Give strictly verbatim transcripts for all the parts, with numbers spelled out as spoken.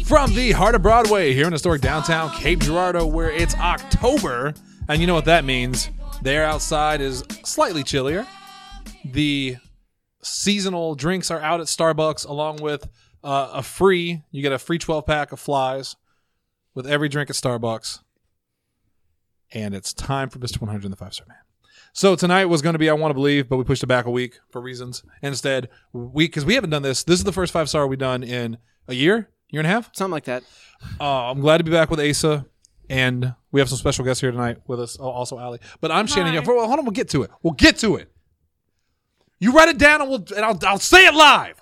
From the heart of Broadway here in historic downtown Cape Girardeau, where it's October, and you know what that means. The air outside is slightly chillier. The seasonal drinks are out at Starbucks, along with uh, a free, you get a free twelve pack of flies with every drink at Starbucks. And it's time for Mister one hundred and the Five Star Man. So tonight was going to be I Want to Believe, but we pushed it back a week for reasons. Instead, we because we haven't done this. This is the first five star we've done in a year, year and a half? Something like that. Uh, I'm glad to be back with Asa, and we have some special guests here tonight with us, oh, also Allie. But I'm Shannon Young. Hold on, we'll get to it. We'll get to it. You write it down, and, we'll, and I'll, I'll say it live.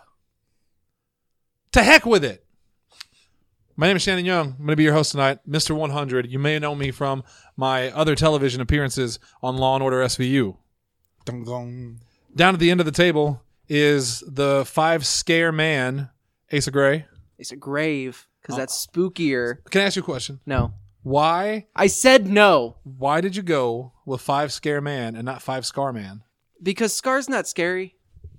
To heck with it. My name is Shannon Young. I'm going to be your host tonight, Mister one hundred. You may know me from my other television appearances on Law and Order S V U. Dum, dum. Down at the end of the table is the five scare man, Asa Gray. It's a grave, because Oh. that's spookier. Can I ask you a question? No. Why? I said no. Why did you go with five scare man and not five scar man? Because Scar's not scary.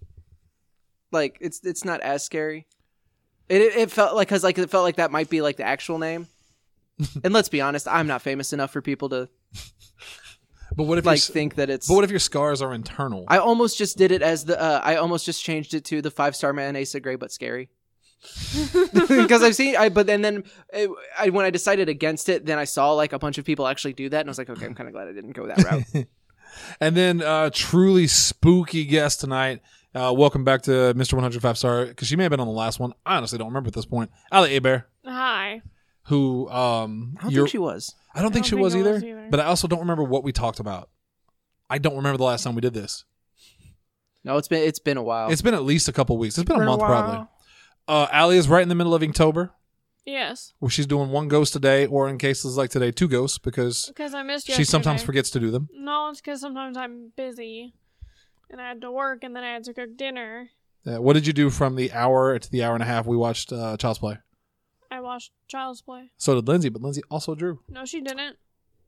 Like, it's it's not as scary. It it, it felt like, because like, it felt like that might be like the actual name. And let's be honest, I'm not famous enough for people to But what if like your, think that it's... But what if your scars are internal? I almost just did it as the... Uh, I almost just changed it to the five-star man, Asa Gray, but scary. Because I've seen... I But then, then it, I, when I decided against it, then I saw like a bunch of people actually do that, and I was like, okay, I'm kind of glad I didn't go that route. And then uh, truly spooky guest tonight. Uh, welcome back to Mister one hundred Five Star, because she may have been on the last one. I honestly don't remember at this point. Allie Abear, Hi. who um, I don't you're- think she was. I don't think don't she think was I either, was either. but I also don't remember what we talked about. I don't remember the last time we did this. No, it's been it's been a while. It's been at least a couple weeks. It's been a For month while. probably. Uh, Allie is right in the middle of Inktober, Yes. where she's doing one ghost a day, or in cases like today, two ghosts, because Because I missed she yesterday. sometimes forgets to do them. No, it's because sometimes I'm busy. And I had to work, and then I had to cook dinner. Uh, what did you do from the hour to the hour and a half we watched uh, Child's Play? I watched Child's Play. So did Lindsay, but Lindsay also drew. No, she didn't.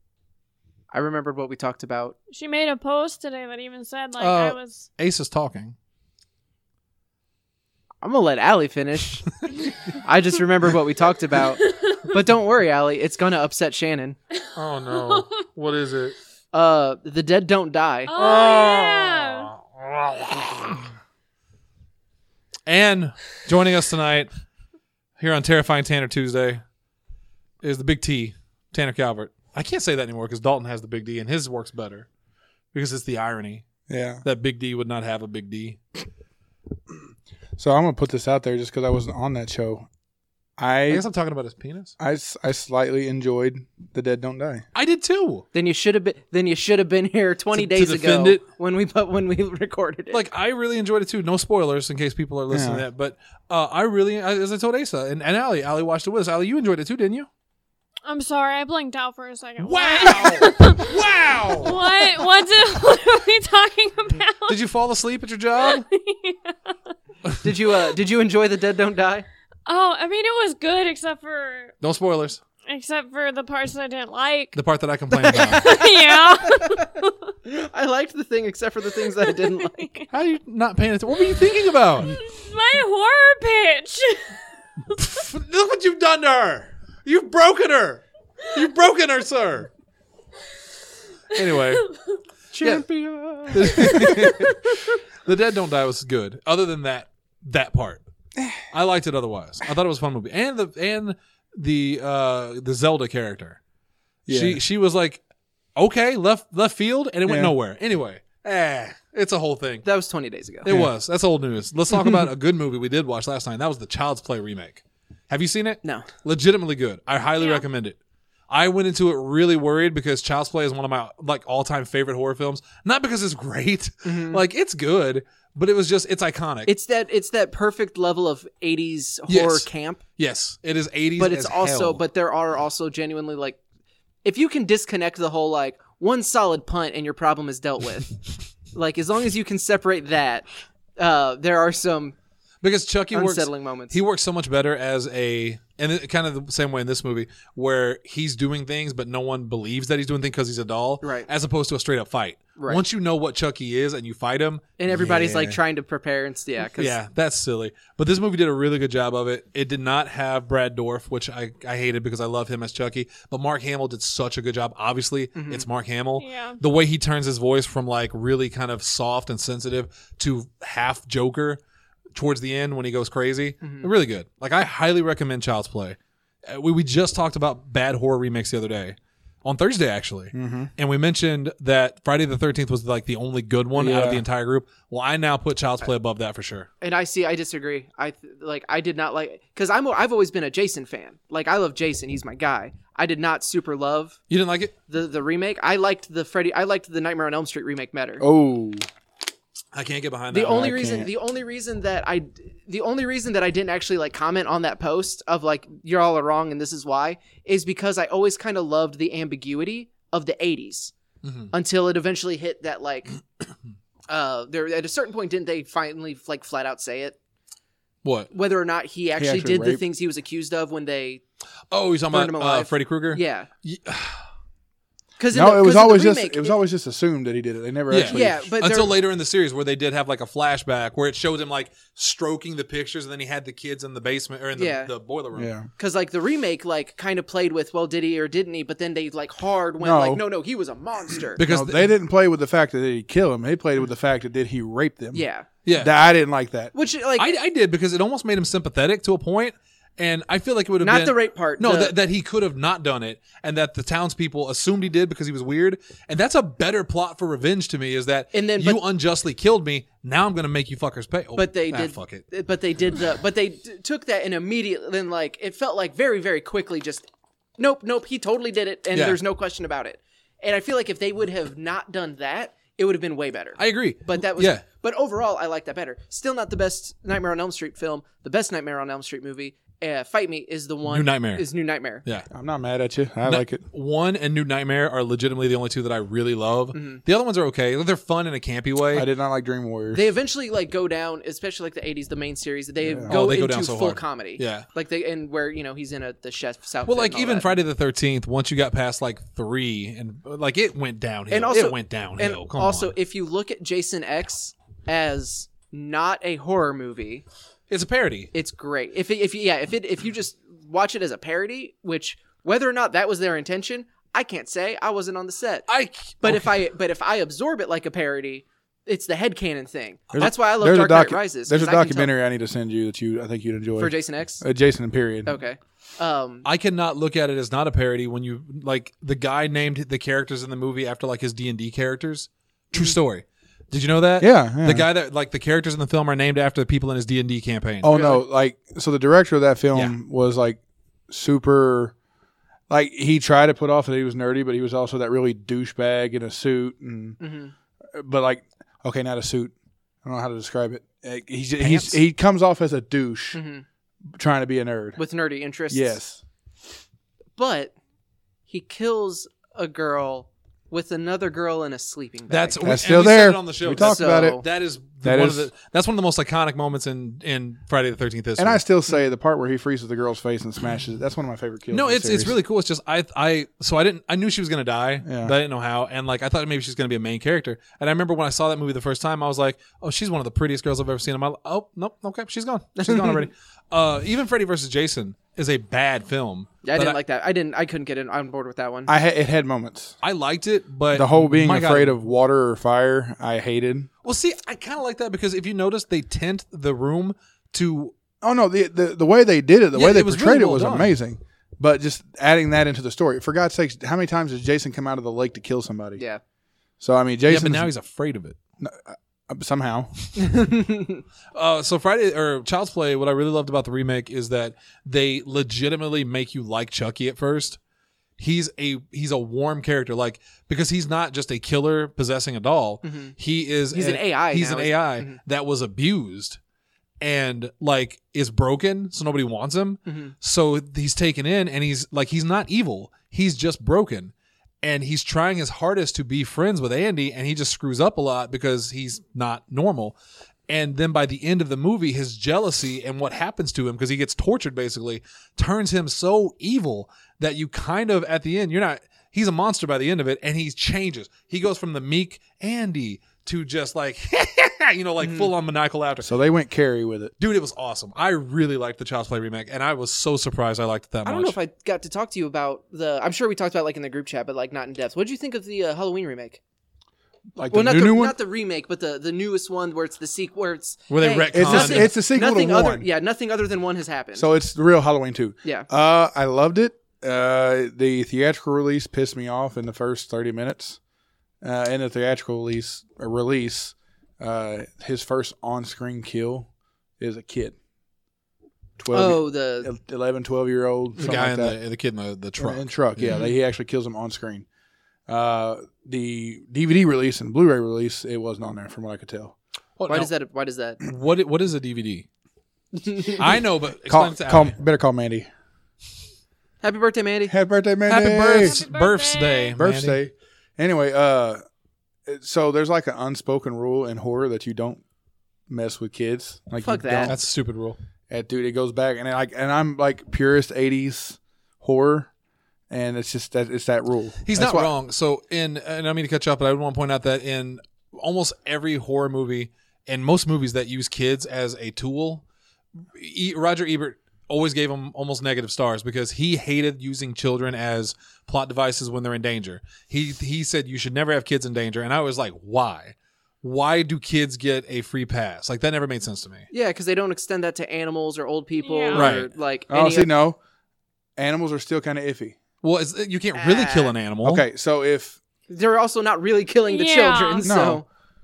I remembered what we talked about. She made a post today that even said, like, Uh, I was... Ace is talking. I'm gonna let Allie finish. I just remembered what we talked about. But don't worry, Allie. It's gonna upset Shannon. Oh no! What is it? Uh, the dead don't die. Oh, yeah. And joining us tonight here on Terrifying Tanner Tuesday is the Big T, Tanner Calvert. I can't say that anymore because Dalton has the Big D and his works better because it's the irony Yeah. that Big D would not have a Big D. So I'm gonna put this out there just because I wasn't on that show. I I guess I'm talking about his penis. I, s- I slightly enjoyed The Dead Don't Die. I did too. Then you should have been. Then you should have been here twenty To- to days defend ago it? when we put when we recorded it. Like, I really enjoyed it too. No spoilers in case people are listening Yeah. to that. But uh, I really, as I told Asa and, and Allie, Allie watched it with us. Allie, you enjoyed it too, didn't you? I'm sorry, I blinked out for a second. Wow! wow! What? What, did, what are we talking about? Did you fall asleep at your job? did you uh did you enjoy The Dead Don't Die? Oh, I mean, it was good except for No spoilers. except for the parts that I didn't like. The part that I complained about. Yeah. I liked the thing except for the things that I didn't like. How are you not paying attention? What were you thinking about? My horror pitch. Look what you've done to her. You've broken her. You've broken her, sir. Anyway. Champion. The Dead Don't Die was good. Other than that, that part. I liked it otherwise. I thought it was a fun movie. And the and the uh, the Zelda character. Yeah. She she was like, okay, left left field, and it went Yeah. nowhere. Anyway, eh, it's a whole thing. That was twenty days ago. It Yeah. was. That's old news. Let's talk about a good movie we did watch last night. That was the Child's Play remake. Have you seen it? No. Legitimately good. I highly Yeah. recommend it. I went into it really worried because Child's Play is one of my like all-time favorite horror films. Not because it's great. Like, it's good, but it was just, it's iconic. It's that it's that perfect level of eighties Yes. horror camp, yes, it is eighties but it's as also hell. but there are also genuinely like if you can disconnect the whole like one solid punt and your problem is dealt with. Like as long as you can separate that, uh there are some because Chucky works. unsettling moments. He works so much better as a, and it, kind of the same way in this movie where he's doing things, but no one believes that he's doing things because he's a doll, Right. as opposed to a straight up fight. Right. Once you know what Chucky is and you fight him, and everybody's yeah. like trying to prepare and st- yeah, cause Yeah, that's silly. But this movie did a really good job of it. It did not have Brad Dourif, which I, I hated because I love him as Chucky. But Mark Hamill did such a good job. Obviously, Mm-hmm. it's Mark Hamill. Yeah. The way he turns his voice from like really kind of soft and sensitive to half Joker towards the end when he goes crazy, Mm-hmm. really good. Like I highly recommend Child's Play. Uh, We we just talked about bad horror remakes the other day. On Thursday, actually. Mm-hmm. And we mentioned that Friday the thirteenth was like the only good one out of Yeah. the entire group. Well, I now put Child's Play above that for sure. And I see. I disagree. I th- like. I did not like because I'm. I've always been a Jason fan. Like I love Jason. He's my guy. I did not super love You didn't like it? the the remake. I liked the Freddy. I liked the Nightmare on Elm Street remake better. Oh, I can't get behind the that. only I reason. can't. The only reason that I. The only reason that I didn't actually like comment on that post of like you're all are wrong and this is why is because I always kind of loved the ambiguity of the eighties Mhm. until it eventually hit that like. Uh, there at a certain point, didn't they finally like flat out say it? What? Whether or not he actually, actually did the raped- things he was accused of when they, Oh, you're talking Burned about him uh, alive. Freddy Krueger? yeah, Ye- because no, it was always just it was always just assumed that he did it. They never Yeah. actually. yeah, but Until there- later in the series where they did have like a flashback where it showed him like stroking the pictures and then he had the kids in the basement or in the, Yeah. the boiler room. Yeah. because like the remake like kind of played with well did he or didn't he, but then they like hard went No. like no no he was a monster. Because No, th- they didn't play with the fact that did he kill him. They played with the fact that did he rape them. yeah, yeah. That, I didn't like that. which like I, I did because it almost made him sympathetic to a point, and I feel like it would have not been the rape part. No, the- that, that he could have not done it, and that the townspeople assumed he did because he was weird. And that's a better plot for revenge to me. Is that And then- you but- unjustly killed me? Now I'm going to make you fuckers pay. Oh, but they ah, did fuck it. But they did the but they d- took that and immediately then like it felt like very very quickly just nope nope he totally did it and Yeah. there's no question about it. And I feel like if they would have not done that, it would have been way better. I agree. But that was yeah. But overall, I like that better. Still not the best Nightmare on Elm Street film. The best Nightmare on Elm Street movie, uh, Fight Me, is the one. New Nightmare. Is New Nightmare. Yeah. I'm not mad at you. I like it. One and New Nightmare are legitimately the only two that I really love. Mm-hmm. The other ones are okay. They're fun in a campy way. I did not like Dream Warriors. They eventually like go down, especially like the eighties, the main series. They Yeah. go Oh, they go into down so full hard. comedy. Yeah. like they and where you know he's in a the chef's outfit. Well, like and all even that. Friday the thirteenth, once you got past like three, and like it went downhill. And also- it went downhill. And Come also, on. if you look at Jason X as not a horror movie, It's a parody. it's great. If it, if you, yeah, if it if you just watch it as a parody, which whether or not that was their intention, I can't say. I wasn't on the set. I But okay. if I but if I absorb it like a parody, it's the headcanon thing. There's That's a- why I love there's Dark a Knight docu- Rises. There's a 'cause I can tell- documentary I need to send you that you I think you'd enjoy. for Jason X. uh, Jason and period. Okay. Um, I cannot look at it as not a parody when you like the guy named the characters in the movie after like his D and D characters. True story. Did you know that? Yeah, yeah. The guy that like the characters in the film are named after the people in his D and D campaign. Oh no! Like so, the director of that film Yeah. was like super. Like he tried to put off that he was nerdy, but he was also that really douchebag in a suit, and mhm. but like okay, not a suit. I don't know how to describe it. Uh, He's, he's Pants? he comes off as a douche Mhm. trying to be a nerd. with nerdy interests. Yes, But he kills a girl with another girl in a sleeping bag. That's, That's and still we said there. it on the show. We talked So- about it, That is That one is- of the that's one of the most iconic moments in in Friday the thirteenth history. and I still say the part where he freezes the girl's face and smashes it. That's one of my favorite kills. No, in the it's it's series. really cool. It's just I I so I didn't I knew she was gonna die, Yeah. but I didn't know how. And like I thought maybe she's gonna be a main character. And I remember when I saw that movie the first time, I was like, oh, she's one of the prettiest girls I've ever seen in my life. Oh, nope, okay, she's gone. She's gone already. Uh, even Freddy versus Jason is a bad film. Yeah, I but didn't like that. I didn't. I couldn't get in, on board with that one. I ha- it had moments. I liked it, but The whole being my God. afraid of water or fire, I hated. Well, see, I kind of like that because if you notice, they tint the room to Oh no, the the, the way they did it, the Yeah, way they it was portrayed really it well was done. amazing. But just adding that into the story, for God's sakes, how many times does Jason come out of the lake to kill somebody? yeah. So I mean, yeah, Jason but now he's afraid of it. somehow. Uh, so Friday or Child's Play, what I really loved about the remake is that they legitimately make you like Chucky at first. He's a he's a warm character, like because he's not just a killer possessing a doll. Mhm. He is He's an A I He's now, an isn't- A I Mhm. that was abused and like is broken, so nobody wants him. Mhm. So he's taken in, and he's like he's not evil. He's just broken. And he's trying his hardest to be friends with Andy, and he just screws up a lot because he's not normal. And then by the end of the movie, his jealousy and what happens to him, because he gets tortured basically, turns him so evil that you kind of, at the end, you're not, he's a monster by the end of it, and he changes. He goes from the meek Andy to just like, you know, like mm. full on maniacal laughter. So they went Carrie with it. Dude, it was awesome. I really liked the Child's Play remake, and I was so surprised I liked it that much. I don't know if I got to talk to you about the, I'm sure we talked about it, like in the group chat, but like not in depth. What did you think of the uh, Halloween remake? Like well, the not new, the new one? not the remake, but the, the newest one where it's the sequel, where it's where they hey, retcon it's, nothing, a, it's a sequel nothing to other, one. Yeah, nothing other than one has happened. So it's the real Halloween two. Yeah. Uh, I loved it. Uh, the theatrical release pissed me off in the first thirty minutes. Uh, in the theatrical release, uh, release, uh, his first on-screen kill is a kid. twelve, oh, the eleven, twelve year old. the guy like in the the kid in the, the truck. In the truck, yeah. Mm-hmm. He actually kills him on screen. Uh, the D V D release and Blu-ray release, it wasn't on there from what I could tell. Well, why no, does that? Why does that? What what is a D V D? I know, but explain Call, it to call, Abby. better call Mandy. Happy birthday, Mandy. Happy birthday, Mandy. Happy birth, Happy birthday, birthday. Birthday. Anyway, uh, so there's like an unspoken rule in horror that you don't mess with kids. Like Fuck you that. don't- That's a stupid rule. Uh, dude, it goes back, and like, and I'm like purist eighties horror, and it's just that it's that rule. He's That's not why- wrong. So in, and I don't mean to cut you off, but I would want to point out that in almost every horror movie and most movies that use kids as a tool, e- Roger Ebert always gave them almost negative stars because he hated using children as plot devices when they're in danger. He he said you should never have kids in danger, and I was like, why? Why do kids get a free pass? Like that never made sense to me. Yeah, because they don't extend that to animals or old people, Yeah. or Right. like Oh, any see, no, animals are still kind of iffy. Well, it's, you can't really Ah. kill an animal. Okay, so if They're also not really killing the Yeah. children. So No.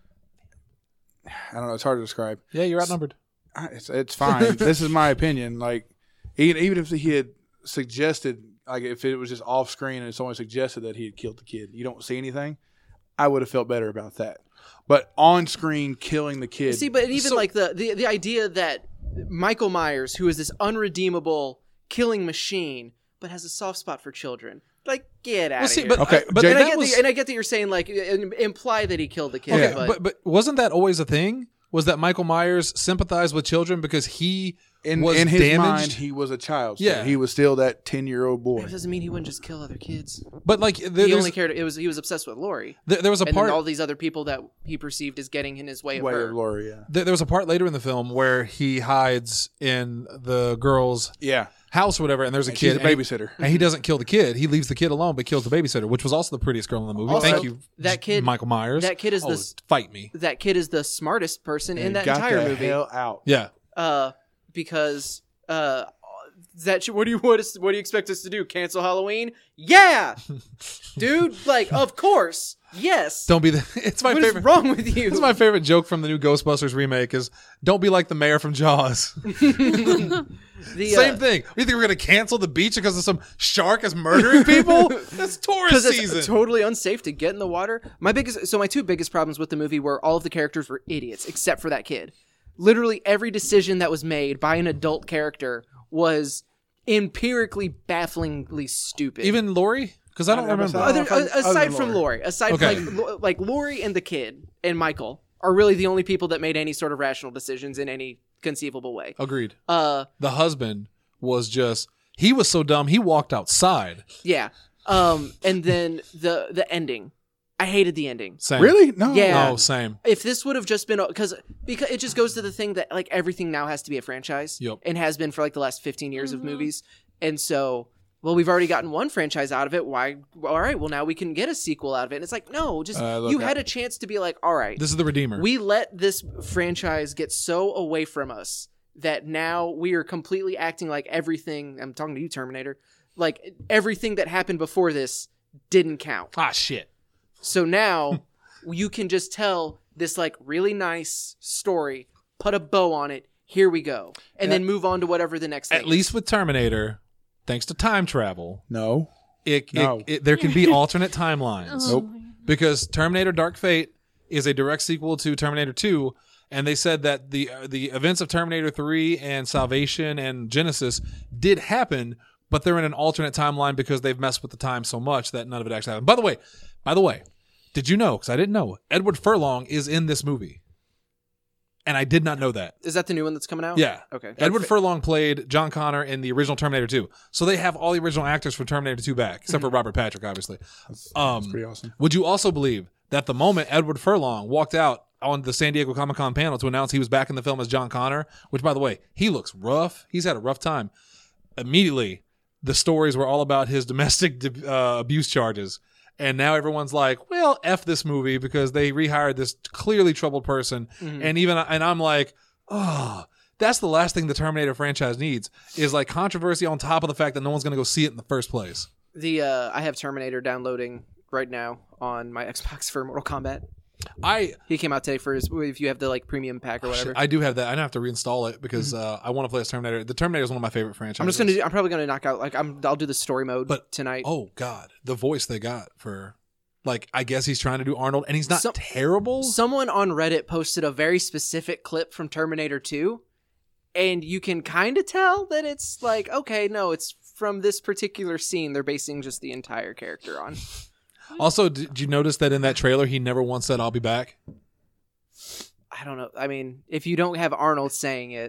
I don't know, it's hard to describe. Yeah, you're outnumbered. I- It's it's fine. This is my opinion. Like even even if he had suggested, like if it was just off screen and someone suggested that he had killed the kid, you don't see anything, I would have felt better about that. But on screen killing the kid, see, but even So- like the, the the idea that Michael Myers, who is this unredeemable killing machine, but has a soft spot for children, like get out Well, of see, here. but Okay, I, but Jay- and, I that get was, the, and I get that you're saying like im- imply that he killed the kid, okay, Yeah. but but wasn't that always a thing? Was that Michael Myers sympathized with children because he in was in his damaged? mind, he was a child. still. Yeah. he was still that ten year old boy. That doesn't mean he wouldn't just kill other kids. But like there, He there's- only cared. It was he was obsessed with Lori, there, there was a and part then all these other people that he perceived as getting in his way of Way her. of Lori, yeah, there, there was a part later in the film where he hides in the girl's yeah. house or whatever, and there's a And kid she's a and he- babysitter. and he doesn't kill the kid. He leaves the kid alone, but kills the babysitter, which was also the prettiest girl in the movie. Also, Thank you, that kid- Michael Myers. that kid is oh, the- fight me. That kid is the smartest person in And that got entire the movie. hell out. Yeah, Uh, because uh, that what do you what, is, what do you expect us to do? Cancel Halloween? Yeah, dude. Like, of course, yes. don't be the. It's my What is favorite. wrong with you? It's my favorite joke from the new Ghostbusters remake. Is don't be like the mayor from Jaws. The, Same uh, thing. You think we're gonna cancel the beach because of some shark is murdering people? That's tourist Because it's season. totally unsafe to get in the water. My biggest, so my two biggest problems with the movie were all of the characters were idiots except for that kid. Literally every decision that was made by an adult character was empirically bafflingly stupid. Even Lori, because I don't I never remember. saw- other, Other- a- aside other from Lori. Lori, aside Okay. from like, Lo- like Lori and the kid and Michael are really the only people that made any sort of rational decisions in any conceivable way. Agreed. Uh, The husband was just. He was so dumb. He walked outside. yeah. Um, and then the the ending, I hated the ending. Same. Really? No. Yeah. No, same. If this would have just been because because it just goes to the thing that like everything now has to be a franchise, Yep. and has been for like the last fifteen years Mhm. of movies, and so well we've already gotten one franchise out of it. Why? All right, well now we can get a sequel out of it. And it's like no, just Uh, look, you I- had a chance to be like, all right, This is the Redeemer. we let this franchise get so away from us that now we are completely acting like everything. I'm talking to you, Terminator. Like everything that happened before this didn't count. ah, shit. So now you can just tell this like really nice story, put a bow on it. Here we go, and then move on to whatever the next thing. At least with Terminator, thanks to time travel, No. it, No. it, it there can be alternate timelines. Oh Nope. my- Because Terminator Dark Fate is a direct sequel to Terminator two, and they said that the uh, the events of Terminator three and Salvation and Genesis did happen, but they're in an alternate timeline because they've messed with the time so much that none of it actually happened. By the way, by the way, did you know, because I didn't know, Edward Furlong is in this movie. and I did not know that. Is that the new one that's coming out? Yeah. Okay. Edward That- Furlong played John Connor in the original Terminator two. So they have all the original actors from Terminator two back, except for Robert Patrick, obviously. That's, Um, that's pretty awesome. Would you also believe that the moment Edward Furlong walked out on the San Diego Comic-Con panel to announce he was back in the film as John Connor, which, by the way, he looks rough. He's had a rough time. Immediately, the stories were all about his domestic uh, abuse charges. And now everyone's like, well, F this movie because they rehired this clearly troubled person. Mhm. And even and I'm like, oh, that's the last thing the Terminator franchise needs is like controversy on top of the fact that no one's going to go see it in the first place. The uh, I have Terminator downloading right now on my Xbox for Mortal Kombat. I He came out today for his, if you have the like premium pack or whatever. I do have that. I don't have to reinstall it because uh, I want to play as Terminator. The Terminator is one of my favorite franchises. I'm just gonna. Do, I'm probably gonna knock out like I'm. I'll do the story mode But- tonight. Oh God, the voice they got for, like, I guess he's trying to do Arnold, and he's not Some- terrible. Someone on Reddit posted a very specific clip from Terminator two, and you can kind of tell that it's like, okay, no, it's from this particular scene. They're basing just the entire character on. Also, did you notice that in that trailer he never once said "I'll be back"? I don't know. I mean, if you don't have Arnold saying it,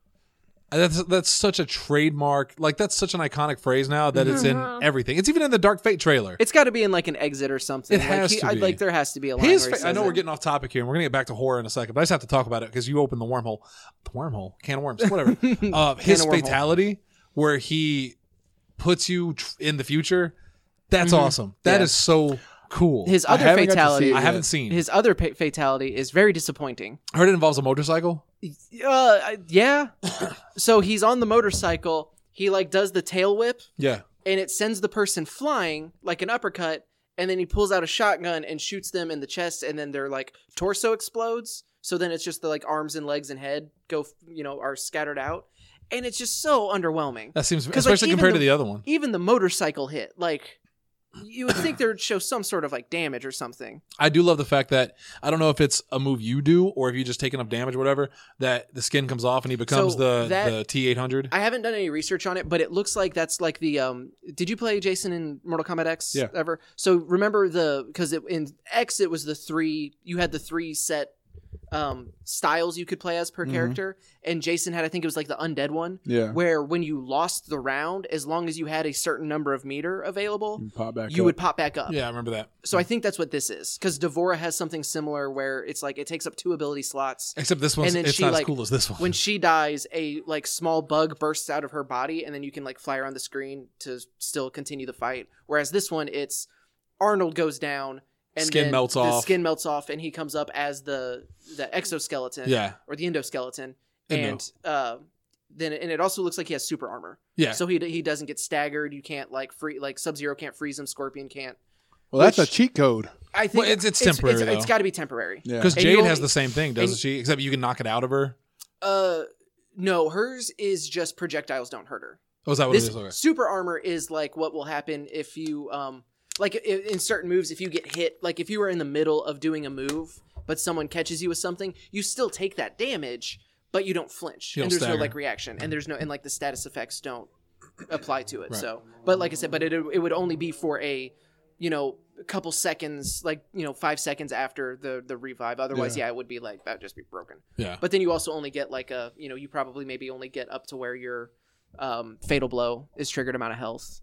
That's that's such a trademark. Like that's such an iconic phrase now that it's in Mhm. everything. It's even in the Dark Fate trailer. it's got to be in like an exit or something. It has like, to I, be. like there has to be a line. His, where he fa- I says know it. we're getting off topic here, and we're gonna get back to horror in a second, but I just have to talk about it because you opened the wormhole, the wormhole, can of worms, whatever. uh, his of wormhole. fatality, where he puts you tr- in the future, that's Mhm. awesome. That Yeah. is so cool. His I other haven't got to see fatality. it I yet. haven't seen. His other pa- fatality is very disappointing. I heard it involves a motorcycle. Uh, I- yeah. So he's on the motorcycle. He like does the tail whip, Yeah, and it sends the person flying like an uppercut. And then he pulls out a shotgun and shoots them in the chest, and then their like torso explodes. So then it's just the like arms and legs and head go, you know, are scattered out, and it's just so underwhelming. that seems 'Cause, like, especially even compared to the- the other one. Even the motorcycle hit, like you would think there would show some sort of like damage or something. I do love the fact that I don't know if it's a move you do or if you just take enough damage or whatever that the skin comes off and he becomes So the that- the T eight hundred. I haven't done any research on it, but it looks like that's like the. Um, did you play Jason in Mortal Kombat X Yeah. ever? So remember the because in X it was the three. You had the three set um, styles you could play as per Mhm. character, and Jason had I think it was like the undead one, Yeah. where when you lost the round, as long as you had a certain number of meter available, You pop back you up. would pop back up. Yeah, I remember that. So I think that's what this is because Devora has something similar where it's like it takes up two ability slots. Except this one's And then it's she, not like, as cool as this one. When she dies, a like small bug bursts out of her body, and then you can like fly around the screen to still continue the fight. Whereas this one, it's Arnold goes down, and Skin then melts the off. skin melts off, and he comes up as the the exoskeleton, yeah, or the endoskeleton, Endo. and uh, then and it also looks like he has super armor, yeah. so he he doesn't get staggered. You can't like free like Sub Zero can't freeze him, Scorpion can't. Well, that's which- a cheat code. I think Well, it's- it's temporary, It's, though. it's got to be temporary. Yeah. Because And Jade you has only- the same thing, doesn't and- she? Except you can knock it out of her. Uh, no, hers is just projectiles don't hurt her. Oh, is that what This it is? Okay. super armor is like what will happen if you um like i- in certain moves if you get hit, like if you were in the middle of doing a move but someone catches you with something, you still take that damage but you don't flinch You and don't there's no stagger. like reaction and there's no and like the status effects don't apply to it. Right. So but like I said, but it it would only be for a you know a couple seconds, like you know five seconds after the the revive. Otherwise yeah, it would be like that would just be broken. Yeah. But then you also only get like a, you know, you probably maybe only get up to where your um, fatal blow is triggered amount of health.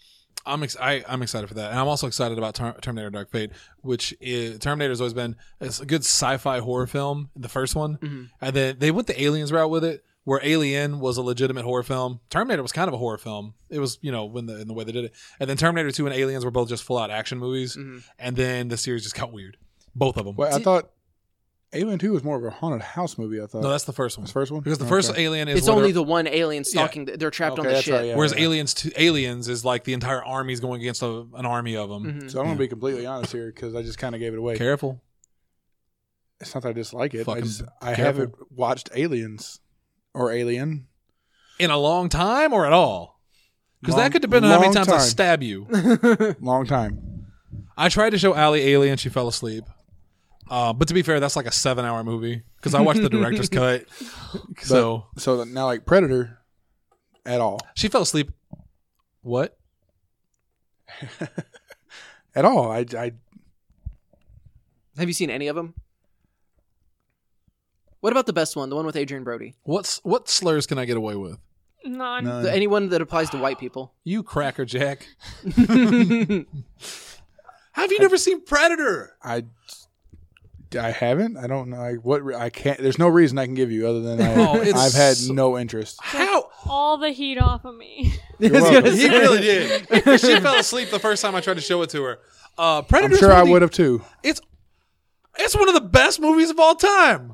I'm ex- I, I'm excited for that, and I'm also excited about Ter- Terminator: Dark Fate, which is, Terminator's always been it's a good sci-fi horror film. The first one, Mhm. and then they went the Aliens route with it, where Alien was a legitimate horror film. Terminator was kind of a horror film. It was, you know, when the in the way they did it, and then Terminator two and Aliens were both just full out action movies, Mhm. and then the series just got weird. Both of them. Well, I See- thought Alien two was more of a haunted house movie. I thought. No, that's the first one. That's the first one. Because the Okay. first Alien is It's where only they're- the one alien stalking. the They're trapped Okay, on the that's ship. right, yeah. whereas Aliens two, Aliens is like the entire army's going against a, an army of them. Mhm. So I'm gonna be completely honest here because I just kind of gave it away. Careful. It's not that I dislike it. I Fucking just I careful. haven't watched Aliens or Alien. In a long time or at all? Because Long- that could depend on how many long times I time. stab you. Long time. I tried to show Allie Alien. She fell asleep. Uh, but to be fair, that's like a seven-hour movie because I watched the director's cut. So So now, like Predator, at all, she fell asleep. What? at all. I, I Have you seen any of them? What about the best one? The one with Adrian Brody. What's what slurs can I get away with? None. None. The, anyone that applies to white people. You crackerjack. Have you never seen Predator? I, I haven't. I don't know. I, what re- I can't. There's no reason I can give you other than I, Oh, it's I've had so- no interest. How? All the heat off of me. You're I was welcome. gonna He say. really did. She fell asleep the first time I tried to show it to her. Uh, I'm Predator's sure one I of the- would have too. It's it's one of the best movies of all time.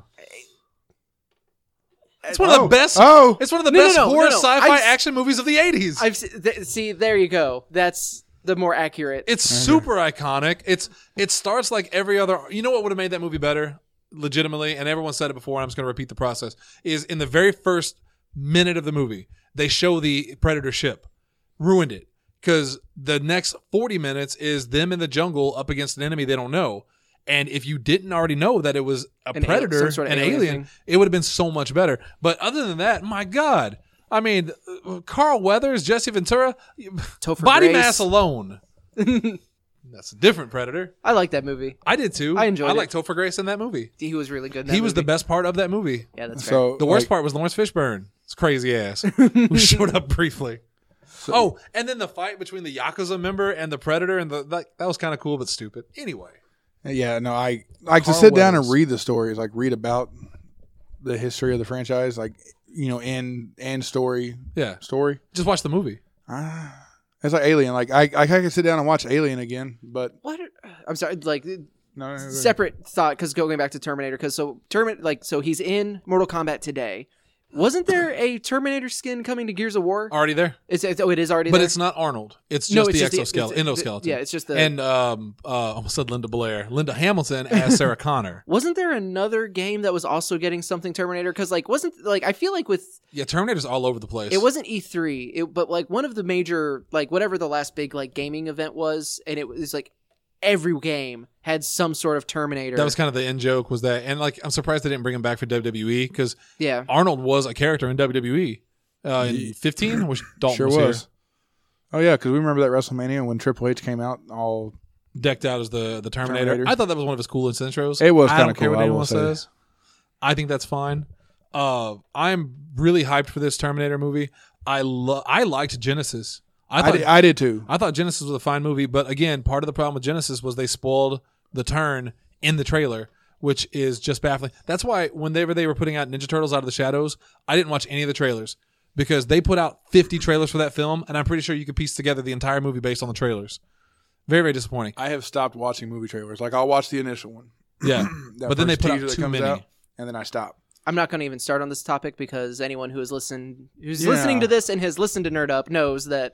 It's one of the Oh. best. Oh. It's one of the No, no, best no, no, horror no. sci-fi I've- action movies of the eighties. I've se- th- see. There you go. That's the more accurate. It's super iconic. It's it starts like every other. You know what would have made that movie better, legitimately, and everyone said it before. And I'm just going to repeat the process. Is in the very first minute of the movie, they show the Predator ship, ruined it because the next forty minutes is them in the jungle up against an enemy they don't know. And if you didn't already know that it was a An al- predator, some sort of an alien alien, thing. it would have been so much better. But other than that, my God, I mean, uh, Carl Weathers, Jesse Ventura, Topher body Grace. mass alone. That's a different Predator. I like that movie. I did too. I enjoyed I it. liked Topher Grace in that movie. He was really good. In that He was the movie. best part of that movie. Yeah, that's fair. So The worst like, part was Lawrence Fishburne. It's crazy ass who showed up briefly. oh, and then the fight between the Yakuza member and the Predator, and the like, that was kind of cool but stupid. Anyway, Yeah, no, I like Carl to sit down Weathers. and read the stories, like read about the history of the franchise, like you know, and and story yeah, story. just watch the movie. Ah, it's like Alien. Like I, I could sit down and watch Alien again, but What? are- I'm sorry. Like no, no, no, no. separate thought because going back to Terminator because so Terminator like so he's in Mortal Kombat today. Wasn't there a Terminator skin coming to Gears of War? Already there, It's, it's oh it is already but there? it's not Arnold. It's just No, it's the just the- exoskeleton, it's- endoskeleton. yeah, it's just the- and um, uh, almost said Linda Blair, Linda Hamilton as Sarah Connor. Wasn't there another game that was also getting something Terminator? Because like wasn't like I feel like with Yeah, Terminator's all over the place. it wasn't E three, it, but like one of the major like whatever the last big like gaming event was, and it was like every game had some sort of Terminator. That was kind of the in joke was that, and like I'm surprised they didn't bring him back for W W E because yeah. Arnold was a character in W W E uh, in Ye- fifteen, which Dalton sure was, was. here, Oh yeah, because we remember that WrestleMania when Triple H came out. All decked out as the the Terminator. Terminator. I thought that was one of his coolest intros. It was I kinda don't care cool, what I anyone will say. says. I think that's fine. Uh, I'm really hyped for this Terminator movie. I lo- I liked Genesis. I I, thought did, I did too. I thought Genesis was a fine movie, but again, part of the problem with Genesis was they spoiled the turn in the trailer, which is just baffling. That's why whenever they were putting out Ninja Turtles Out of the Shadows, I didn't watch any of the trailers because they put out fifty trailers for that film, and I'm pretty sure you could piece together the entire movie based on the trailers. Very, very disappointing. I have stopped watching movie trailers. Like I'll watch the initial one, Yeah, that but then they first put teaser out that too comes many. out, and then I stop. I'm not going to even start on this topic because anyone who has listened, who's Yeah. listening to this and has listened to Nerd Up knows that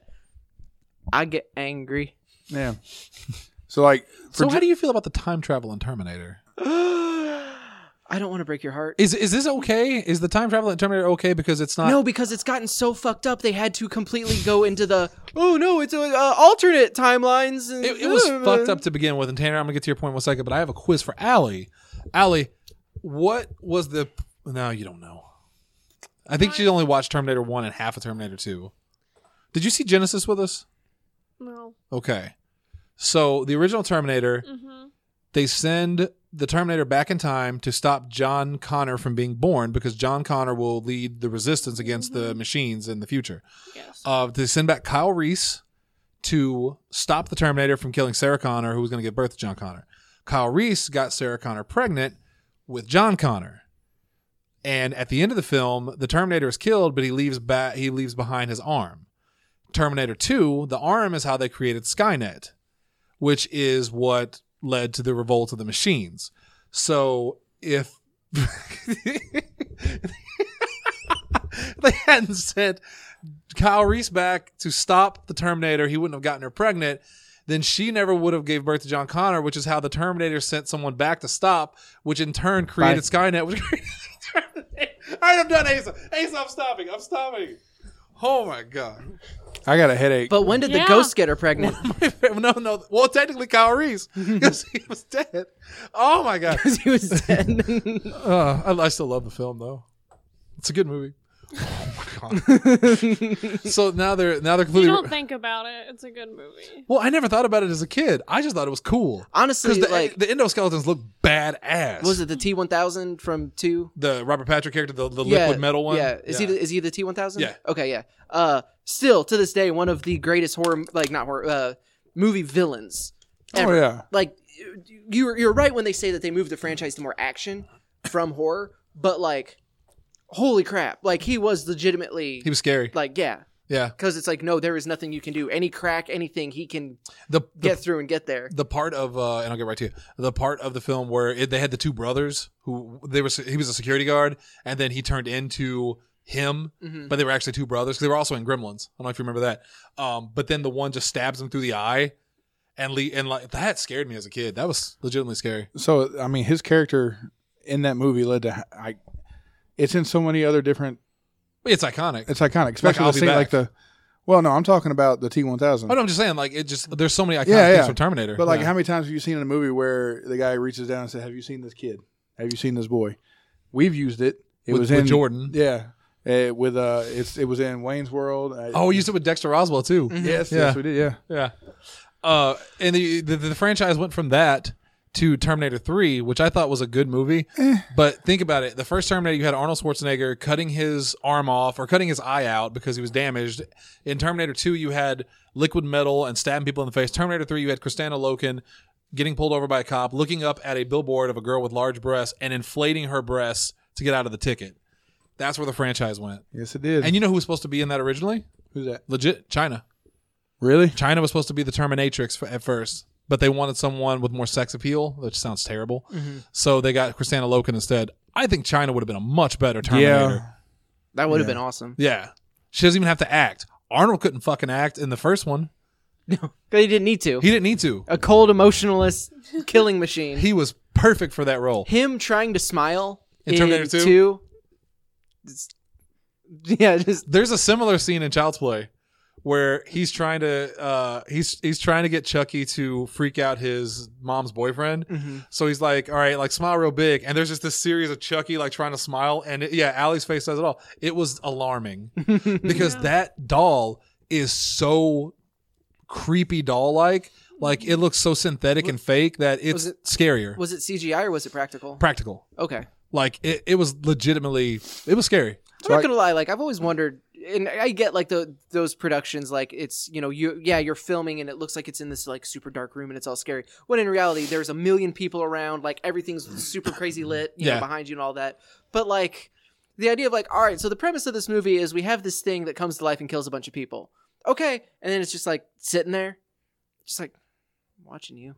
I get angry. Yeah. So like, for So how do you feel about the time travel in Terminator? I don't want to break your heart. Is is this okay? Is the time travel in Terminator okay because it's not? No, because it's gotten so fucked up. They had to completely go into the oh no, it's uh, uh, alternate timelines. And, It, it was uh, fucked up to begin with. And Tanner, I'm gonna get to your point in one second, but I have a quiz for Allie. Allie, what was the? No, you don't know. I think she only watched Terminator One and half of Terminator Two. Did you see Genesis with us? No. Okay, so the original Terminator, Mm-hmm. they send the Terminator back in time to stop John Connor from being born because John Connor will lead the resistance against the machines in the future. Yes. Uh, they send back Kyle Reese to stop the Terminator from killing Sarah Connor, who was going to give birth to John Connor. Kyle Reese got Sarah Connor pregnant with John Connor. And at the end of the film, the Terminator is killed, but he leaves back he leaves behind his arm. Terminator two, the arm is how they created Skynet, which is what led to the revolt of the machines. So if they hadn't sent Kyle Reese back to stop the Terminator, he wouldn't have gotten her pregnant. Then she never would have gave birth to John Connor, which is how the Terminator sent someone back to stop, which in turn created Skynet. Which created the Terminator. All right, I'm done, Asa. Asa, I'm stopping. I'm stopping. Oh my god. I got a headache. But when did Yeah. the ghost get her pregnant? no, no. Well, technically Kyle Reese because he was dead. Oh my god. Because he was dead. Uh, I, I still love the film though. It's a good movie. Oh my on. So now they're now they're If completely. you don't think about it, it's a good movie. Well, I never thought about it as a kid. I just thought it was cool. Honestly, Because the, like, the endoskeletons look badass. was it the T one thousand from two? the Robert Patrick character, the, the Yeah, liquid metal one? Yeah, is he the, is he the T one thousand? Yeah. Okay, yeah. Uh, still to this day, one of the greatest horror, like not horror, uh, movie villains ever. Oh yeah. Like, you're you're right when they say that they moved the franchise to more action from horror, but like, holy crap! Like he was legitimately He was scary. like yeah, Yeah. because it's like no, there is nothing you can do. Any crack, anything he can The, the get through and get there. the part of uh and I'll get right to you. The part of the film where it, they had the two brothers who they were he was a security guard and then he turned into him, Mhm. but they were actually two brothers 'cause they were also in Gremlins. I don't know if you remember that. Um, but then the one just stabs him through the eye, and le- and like that scared me as a kid. That was legitimately scary. So I mean, his character in that movie led to I. It's in so many other different. It's iconic. It's iconic, especially I'll the Be scene like Back. the. Well, no, I'm talking about the T one thousand. Oh, no, I'm just saying, like it just there's so many iconic Yeah, things yeah. from Terminator. But like, Yeah. how many times have you seen in a movie where the guy reaches down and says, "Have you seen this kid? Have you seen this boy?" We've used it. It with, was with in Jordan. Yeah, uh, with uh, it's it was in Wayne's World. Uh, Oh, we used it with Dexter Roswell too. yes, Yeah. yes, we did. Yeah, Yeah. Uh, and the, the the franchise went from that to Terminator three, which I thought was a good movie. But think about it. The first Terminator, you had Arnold Schwarzenegger cutting his arm off or cutting his eye out because he was damaged. In Terminator two, you had liquid metal and stabbing people in the face. Terminator three, you had Kristanna Loken getting pulled over by a cop, looking up at a billboard of a girl with large breasts and inflating her breasts to get out of the ticket. That's where the franchise went. yes, it did. And you know who was supposed to be in that originally? Who's that? Legit, China. Really? China was supposed to be the Terminatrix f- at first, but they wanted someone with more sex appeal, which sounds terrible. So they got Kristanna Loken instead. I think China would have been a much better Terminator. Yeah. That would have Yeah. been awesome. Yeah. She doesn't even have to act. Arnold couldn't fucking act in the first one. But he didn't need to. He didn't need to. A cold, emotionless killing machine. He was perfect for that role. Him trying to smile In Terminator two? two, it's- yeah, just There's a similar scene in Child's Play where he's trying to uh, he's he's trying to get Chucky to freak out his mom's boyfriend. So he's like, all right, like smile real big. And there's just this series of Chucky like trying to smile. And it, yeah, Allie's face says it all. It was alarming because that doll is so creepy doll like. Like it looks so synthetic and fake that it's Was it- scarier. was it C G I or was it practical? Practical. Okay. Like it, it was legitimately, it was scary. I'm not gonna lie, like I've always wondered, and I get like the those productions, like it's you know you yeah you're filming and it looks like it's in this like super dark room and it's all scary. When in reality, there's a million people around, like everything's super crazy lit, you Yeah. know, behind you and all that. But like the idea of like, all right, so the premise of this movie is we have this thing that comes to life and kills a bunch of people. Okay, and then it's just like sitting there, just like watching you,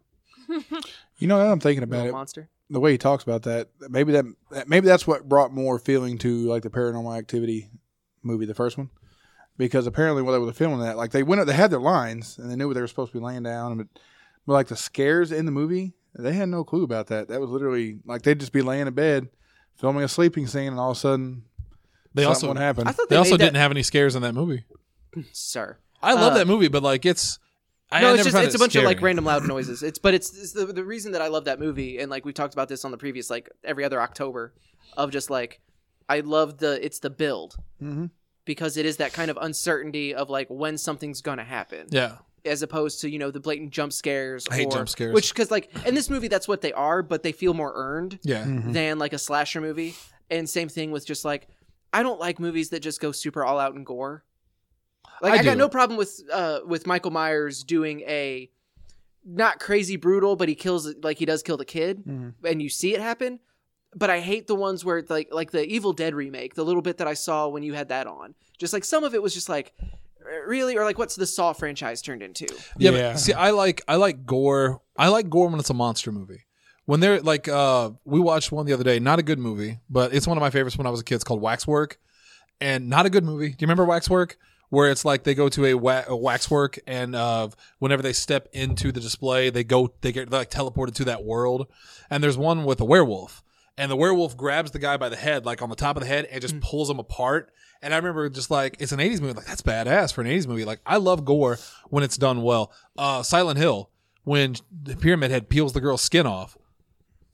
You know, now I'm thinking about little it. monster. The way he talks about that, maybe that maybe that's what brought more feeling to like the Paranormal Activity movie, the first one, because apparently while they were filming that, like they went, they had their lines and they knew what they were supposed to be laying down, but, but like the scares in the movie, they had no clue about that. That was literally like they'd just be laying in bed, filming a sleeping scene, and all of a sudden They something also would happen. I thought they they, also made that, didn't have any scares in that movie. sir. I love Uh, that movie, but like it's I, No, I it's never just found it's it a bunch of like scary. random loud noises. It's but it's, it's the the reason that I love that movie, and like we talked about this on the previous like every other October, of just like I love the it's the build Mhm. because it is that kind of uncertainty of like when something's gonna happen, Yeah, as opposed to you know the blatant jump scares. I hate or, jump scares. Which because like in this movie that's what they are, but they feel more earned yeah. Mhm. than like a slasher movie. And same thing with just like I don't like movies that just go super all out in gore. Like I I, got do. no problem with uh with Michael Myers doing a not crazy brutal, but he kills like he does kill the kid, Mhm. and you see it happen. But I hate the ones where it's like like the Evil Dead remake, the little bit that I saw when you had that on. Just like some of it was just like really, or like what's the Saw franchise turned into? Yeah, Yeah. But see, I like I like gore. I like gore when it's a monster movie. When they're like, uh, we watched one the other day. Not a good movie, but it's one of my favorites when I was a kid. It's called Waxwork, and not a good movie. Do you remember Waxwork? Where it's like they go to a, wa- a waxwork, and uh, whenever they step into the display, they go they get they're like teleported to that world. And there's one with a werewolf, and the werewolf grabs the guy by the head, like on the top of the head, and just pulls him apart. And I remember just like it's an eighties movie, like that's badass for an eighties movie. Like I love gore when it's done well. Uh, Silent Hill, when the Pyramid Head peels the girl's skin off.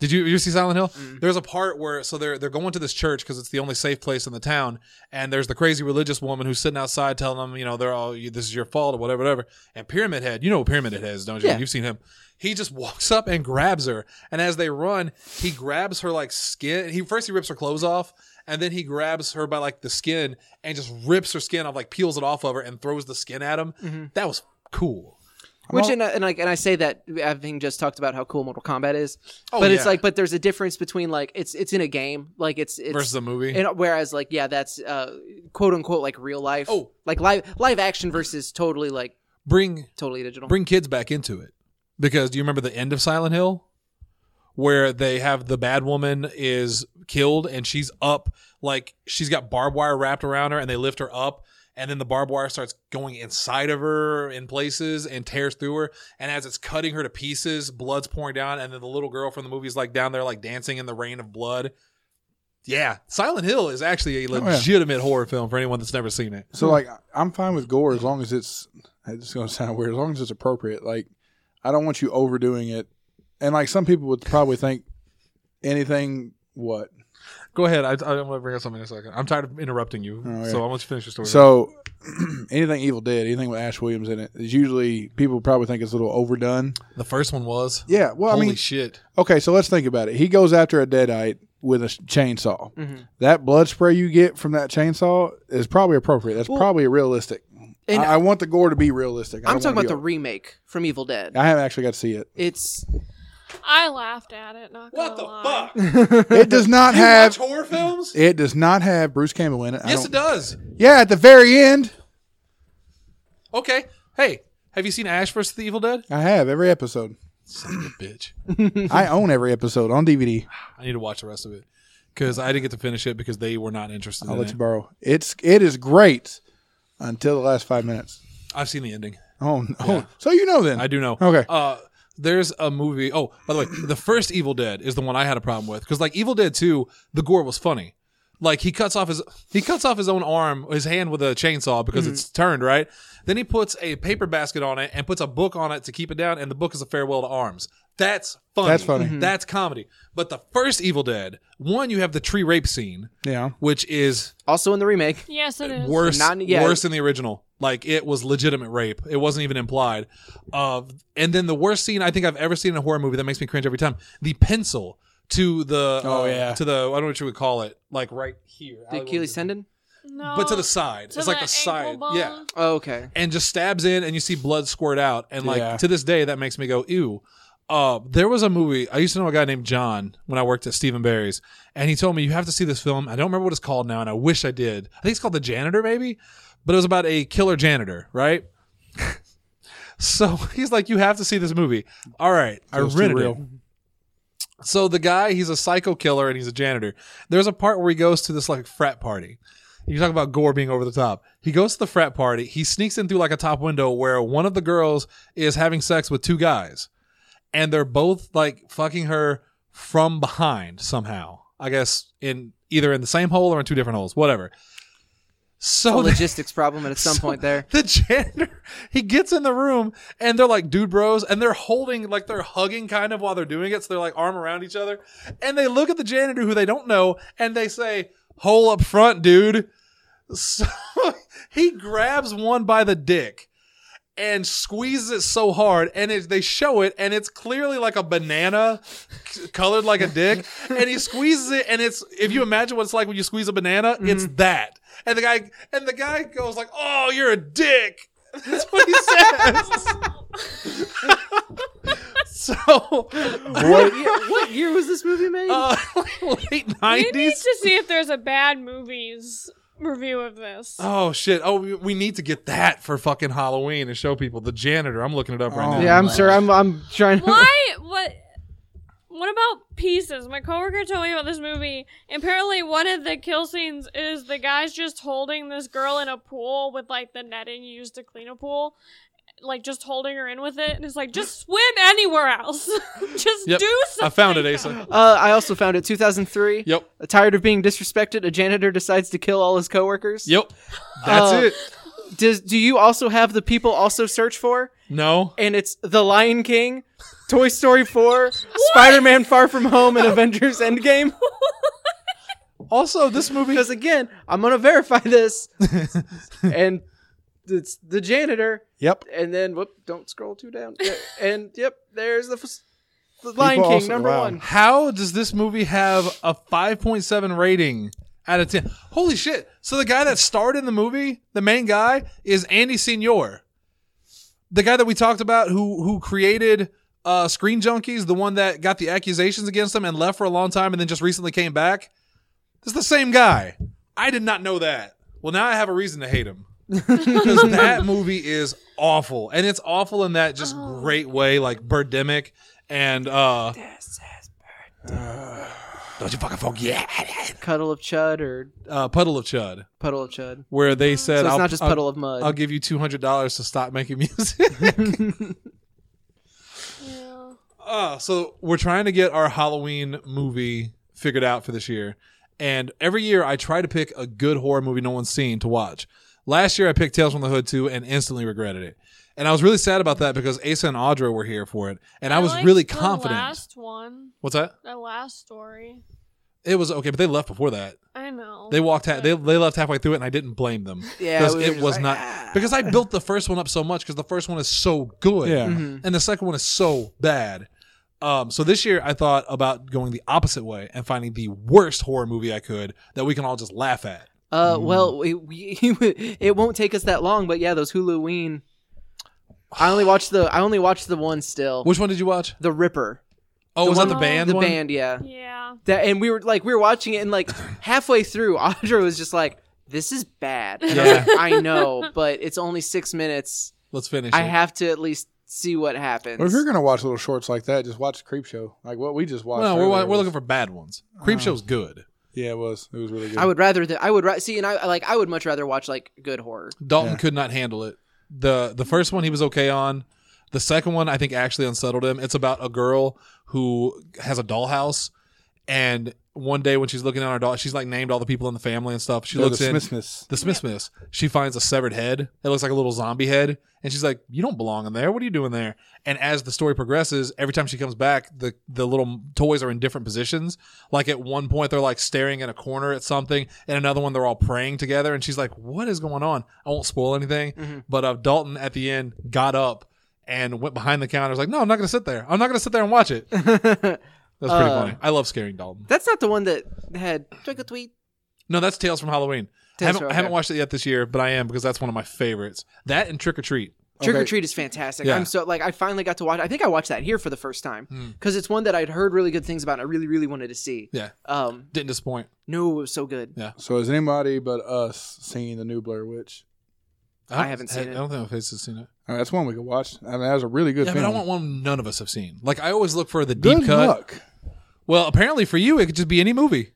Did you you see Silent Hill? Mm. There's a part where so they're they're going to this church because it's the only safe place in the town, and there's the crazy religious woman who's sitting outside telling them, you know, they're all this is your fault or whatever, whatever. And Pyramid Head, you know what Pyramid Head is, don't you? Yeah. You've seen him. He just walks up and grabs her, and as they run, he grabs her like skin. He first he rips her clothes off, and then he grabs her by like the skin and just rips her skin off, like peels it off of her and throws the skin at him. Mm-hmm. That was cool. Which and, and like and I say that having just talked about how cool Mortal Kombat is, oh, but yeah. it's like but there's a difference between like it's it's in a game like it's, it's versus a movie, and, whereas like yeah that's uh, quote unquote like real life. Oh, like live live action versus totally like bring totally digital. Bring kids back into it because do you remember the end of Silent Hill where they have the bad woman is killed and she's up like she's got barbed wire wrapped around her and they lift her up. And then the barbed wire starts going inside of her in places and tears through her. And as it's cutting her to pieces, blood's pouring down. And then the little girl from the movie is like down there, like dancing in the rain of blood. Yeah. Silent Hill is actually a legitimate oh, yeah. horror film for anyone that's never seen it. So, like, I'm fine with gore as long as it's, it's going to sound weird, as long as it's appropriate. Like, I don't want you overdoing it. And, like, some people would probably think anything, what? Go ahead. I, I want to bring up something in a second. I'm tired of interrupting you, oh, yeah. so I want you to finish your story. So, anything Evil Dead, anything with Ash Williams in it, is usually people probably think it's a little overdone. The first one was. Yeah. Well, Holy I mean, shit. Okay, so let's think about it. He goes after a Deadite with a chainsaw. Mm-hmm. That blood spray you get from that chainsaw is probably appropriate. That's well, probably realistic. I, I want the gore to be realistic. I'm talking about the remake from Evil Dead. I haven't actually got to see it. It's. I laughed at it. Not what the lie. fuck? It does not you have watch horror films. It does not have Bruce Campbell in it. Yes, it does. Yeah, at the very end. Okay. Hey, have you seen Ash versus the Evil Dead? I have every episode. Son of a bitch. I own every episode on D V D. I need to watch the rest of it because I didn't get to finish it because they were not interested. I'll in let it. you borrow. It's it is great until the last five minutes. I've seen the ending. Oh, no. Yeah. So you know then. I do know. Okay. Uh, there's a movie. Oh, by the way, the first Evil Dead is the one I had a problem with because, like, Evil Dead two, the gore was funny. Like he cuts off his he cuts off his own arm, his hand with a chainsaw because mm-hmm. it's turned right. Then he puts a paper basket on it and puts a book on it to keep it down, and the book is a farewell to arms. That's funny. That's funny. Mm-hmm. That's comedy. But the first Evil Dead, one, you have the tree rape scene, yeah, which is also in the remake. Yes, it is worse. Not, yeah. Worse than the original. Like it was legitimate rape. It wasn't even implied. Uh, and then the worst scene I think I've ever seen in a horror movie that makes me cringe every time: the pencil to the oh uh, yeah to the I don't know what you would call it, like right here, the Achilles tendon. No, but to the side. to It's like the the side. ankle bone. Yeah. Oh, okay. And just stabs in and you see blood squirt out. And like Yeah. to this day that makes me go, ew. Uh, there was a movie, I used to know a guy named John when I worked at Stephen Barry's, and he told me you have to see this film. I don't remember what it's called now, and I wish I did. I think it's called The Janitor, maybe? But it was about a killer janitor, right? So he's like, you have to see this movie. All right. I Feels too rented it. real. So the guy, he's a psycho killer and he's a janitor. There's a part where he goes to this like frat party. You talk about gore being over the top. He goes to the frat party. He sneaks in through like a top window where one of the girls is having sex with two guys. And they're both like fucking her from behind somehow. I guess in either in the same hole or in two different holes, whatever. So a logistics problem at some so point there. The janitor, he gets in the room and they're like dude bros and they're holding, like they're hugging kind of while they're doing it. So they're like arm around each other. And they look at the janitor who they don't know and they say, hole up front, dude. So he grabs one by the dick and squeezes it so hard, and it, they show it, and it's clearly like a banana c- colored like a dick, and he squeezes it, and it's, if you imagine what it's like when you squeeze a banana, mm-hmm. it's that. And the guy, and the guy goes like, "Oh, you're a dick." That's what he says. So, what year, what year was this movie made? Uh, late nineties. We need to see if there's a bad movies review of this. Oh shit! Oh, we, we need to get that for fucking Halloween and show people. The Janitor. I'm looking it up right Oh, now. Yeah, I'm sure. I'm. I'm trying to. Why? What? What about Pieces? My coworker told me about this movie. Apparently, one of the kill scenes is the guy's just holding this girl in a pool with like the netting you use to clean a pool, like just holding her in with it, and it's like just swim anywhere else. Just Yep. do something. I found it, Asa. Uh, I also found it. two thousand three. Yep. Tired of being disrespected, a janitor decides to kill all his coworkers. Yep. That's Uh, it. Does do you also have the people also search for? No. And it's The Lion King, Toy Story four, Spider-Man Far From Home, and Avengers Endgame. Also, this movie. Because again, I'm gonna verify this, and it's the janitor. Yep. And then whoop, don't scroll too down. And yep, there's the, f- the Lion King also- number wow. one. How does this movie have a five point seven rating out of ten? Holy shit. So the guy that starred in the movie, the main guy, is Andy Senior. The guy that we talked about who who created uh, Screen Junkies, the one that got the accusations against him and left for a long time and then just recently came back. It's the same guy. I did not know that. Well, now I have a reason to hate him. Because that movie is awful. And it's awful in that just Oh. great way, like Birdemic and uh This is don't you fucking forget Cuddle of Chud or uh, Puddle of Chud, Puddle of Chud. where they said, So it's I'll, not just I'll- Puddle of Mud. I'll give you two hundred dollars to stop making music. Yeah. uh, so we're trying to get our Halloween movie figured out for this year. And every year I try to pick a good horror movie no one's seen to watch. Last year I picked Tales from the Hood two and instantly regretted it. And I was really sad about that because Asa and Audra were here for it. And I, was liked really the confident. last one, What's that? the last story. It was okay, but they left before that. I know. They walked ha- but- they they left halfway through it, and I didn't blame them. Yeah, because we were it just was like, not "Ah." because I built the first one up so much because the first one is so good, Yeah. Mhm. and the second one is so bad. Um, so this year I thought about going the opposite way and finding the worst horror movie I could that we can all just laugh at. Uh, Mm. well, we, we, it won't take us that long, but yeah, those Huluween. I only watched the I only watched the one still. Which one did you watch? The Ripper. Oh, The was one- that the band The one? band, yeah. Yeah. That and we were like we were watching it and like halfway through, Audra was just like, "This is bad." And I was Yeah. like, I know, but it's only six minutes. Let's finish. I it. have to at least see what happens. Well, if you're gonna watch little shorts like that, just watch Creep Show, like what we just watched. No, we're earlier we're was- looking for bad ones. Creep Oh. Show's good. Yeah, it was. It was really good. I would rather that I would ra- see, and I like I would much rather watch like good horror. Dalton Yeah. could not handle it. the The first one he was okay on. The second one I think actually unsettled him. It's about a girl who has a dollhouse, and one day when she's looking at her doll, she's like named all the people in the family and stuff. She They're looks the in Smithsmiths. the Smith Smiths. She finds a severed head. It looks like a little zombie head, and she's like, "You don't belong in there. What are you doing there?" And as the story progresses, every time she comes back, the the little toys are in different positions. Like at one point, they're like staring in a corner at something, and another one they're all praying together. And she's like, "What is going on?" I won't spoil anything, Mhm. but uh, Dalton at the end got up and went behind the counter. Was like, "No, I'm not going to sit there. I'm not going to sit there and watch it." That's pretty Uh, funny. I love scaring Dalton. That's not the one that had trick or tweet. No, that's Tales from Halloween. I Tales haven't, from- I haven't okay. watched it yet this year, but I am because that's one of my favorites. That and Trick or Treat. Trick or Okay. Treat is fantastic. Yeah. I'm so like I finally got to watch. I think I watched that here for the first time Hmm. because it's one that I'd heard really good things about. And I really, really wanted to see. Yeah. Um. Didn't disappoint. No, it was so good. So has anybody but us seen the new Blair Witch? I haven't seen I it. don't think my face has seen it. I mean, that's one we could watch. I mean, that was a really good Yeah, film. but I want one none of us have seen. Like I always look for the deep Good cut. luck. Well, apparently for you, it could just be any movie.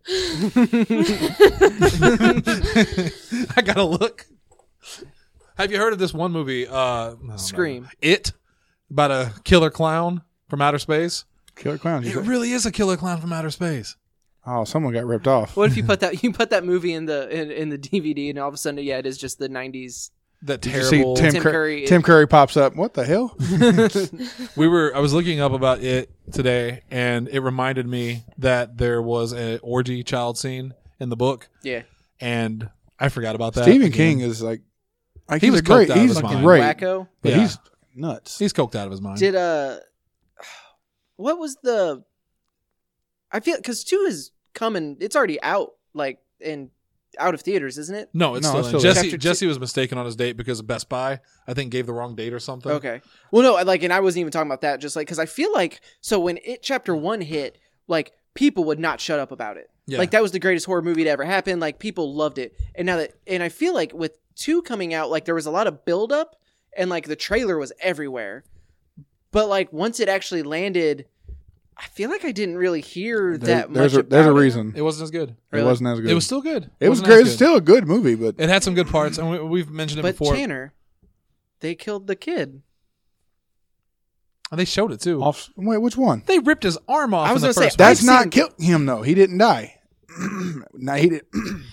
I gotta look. Have you heard of this one movie? Uh, no, Scream. no. It about a killer clown from outer space. Killer Clowns. It You really is a killer clown from outer space. oh, someone got ripped off. What if you put that you put that movie in the in, in the D V D and all of a sudden yeah it is just the nineties. That Did you see terrible. Tim, Tim Cur- Curry- Tim Curry pops up. What the hell? We were. I was looking up about it today, and it reminded me that there was an orgy child scene in the book, Yeah. and I forgot about that. Stephen again. King is like, like He he's was a great. coked out of He's his mind. great, Wacko. but Yeah. he's nuts. He's coked out of his mind. Did uh, what was the? I feel because two is coming. It's already out like in out of theaters, isn't it? no, it's No, still, it's in. still Jesse. Chapter two- Jesse was mistaken on his date because Best Buy, I think, gave the wrong date or something. Okay. Well, no, like, and I wasn't even talking about that. Just like because I feel like so when it chapter one hit, like people would not shut up about it. Yeah. Like that was the greatest horror movie to ever happen. Like people loved it. And now that and I feel like with two coming out, like there was a lot of build up and like the trailer was everywhere. But like once it actually landed, I feel like I didn't really hear There- that there's much. a, there's a about it. reason. It wasn't as good. It wasn't as good. It was still good. It was wasn't great. as It's good. still a good movie, but It had some good parts, and we, we've mentioned it But before. Tanner, they killed the kid. And they showed it too. off. Wait, which one? They ripped his arm off. I was in the gonna say, first I've That's not seen- kill him though. He didn't die. no, he didn't.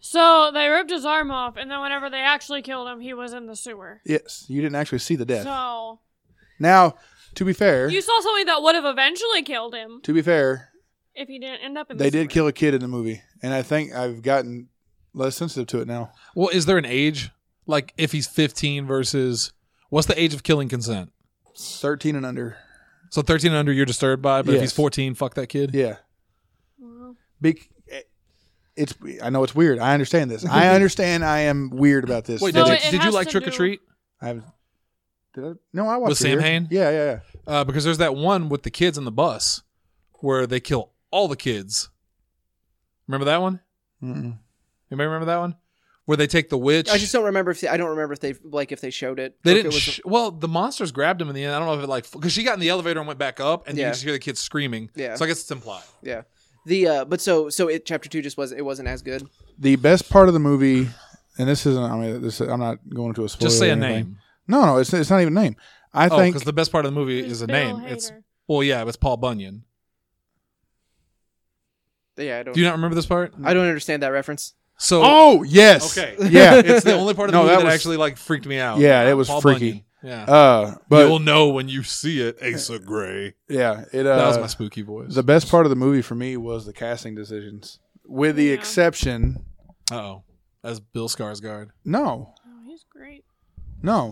So they ripped his arm off, and then whenever they actually killed him, he was in the sewer. Yes, you didn't actually see the death. So Now, to be fair, you saw something that would have eventually killed him to be fair, if he didn't end up in the they sewer. did kill a kid in the movie, and I think I've gotten less sensitive to it now. Well, is there an age? Like if he's fifteen versus what's the age of killing consent? thirteen and under. So thirteen and under, you're disturbed by, but if he's Yes. fourteen, fuck that kid. Yeah. Well, Be- it's. I know it's weird. I understand this. I understand. I am weird about this. Wait, So did it you, did you has like to Trick or do- Treat? I have. Did I? No, I watched With it Sam here. Hain? Yeah, yeah, yeah. Uh, because there's that one with the kids in the bus where they kill all the kids. Remember that one? Mm-mm. Anybody remember that one? Where they take the witch. I just don't remember if they, I don't remember if they like if they showed it. They or if didn't. it was- Sh- well, the monsters grabbed him in the end. I don't know if it like because she got in the elevator and went back up, and Yeah. you just hear the kids screaming. Yeah. So I guess it's implied. yeah. The uh, but so so it chapter two just was it wasn't as good. The best part of the movie, and this isn't. I mean, this. I'm not going to a spoiler. Just say or a anything. name. No, no, it's it's not even a name. I Oh, think because the best part of the movie It's is a Bill name. Hader. It's well, yeah, it's Paul Bunyan. Yeah, I don't. Do you not remember this part? I don't understand that reference. So Oh yes. okay, Yeah. it's the only part of the No, movie that that, was- actually like freaked me out. Yeah, it was Paul freaky. Bunyan. Yeah, Uh, but you'll know when you see it, Asa Gray. yeah, it. Uh, That was my spooky voice. the best part of the movie for me was the casting decisions, with the Yeah. exception. Uh oh, as Bill Skarsgård. No, Oh, he's great. no.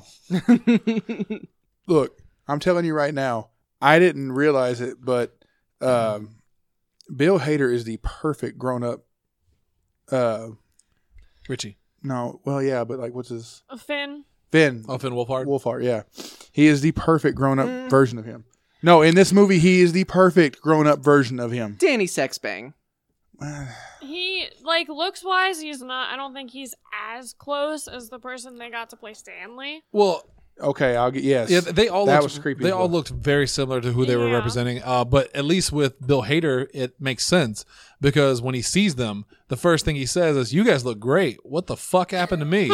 Look, I'm telling you right now, I didn't realize it, but um, Bill Hader is the perfect grown up. Uh, Richie. no, well, yeah, but like, what's his A Finn. Finn? Oh, Finn Wolfhard. Wolfhard, yeah, he is the perfect grown up Mm. version of him. No, in this movie, he is the perfect grown up version of him. Danny Sexbang. He like looks wise. He's not. I don't think he's as close as the person they got to play Stanley. Well, Okay, I'll get yes. yeah, they all That looked, was creepy They as all well. looked very similar to who they were Yeah. representing. Uh, but at least with Bill Hader, it makes sense because when he sees them, the first thing he says is, "You guys look great. What the fuck happened to me?"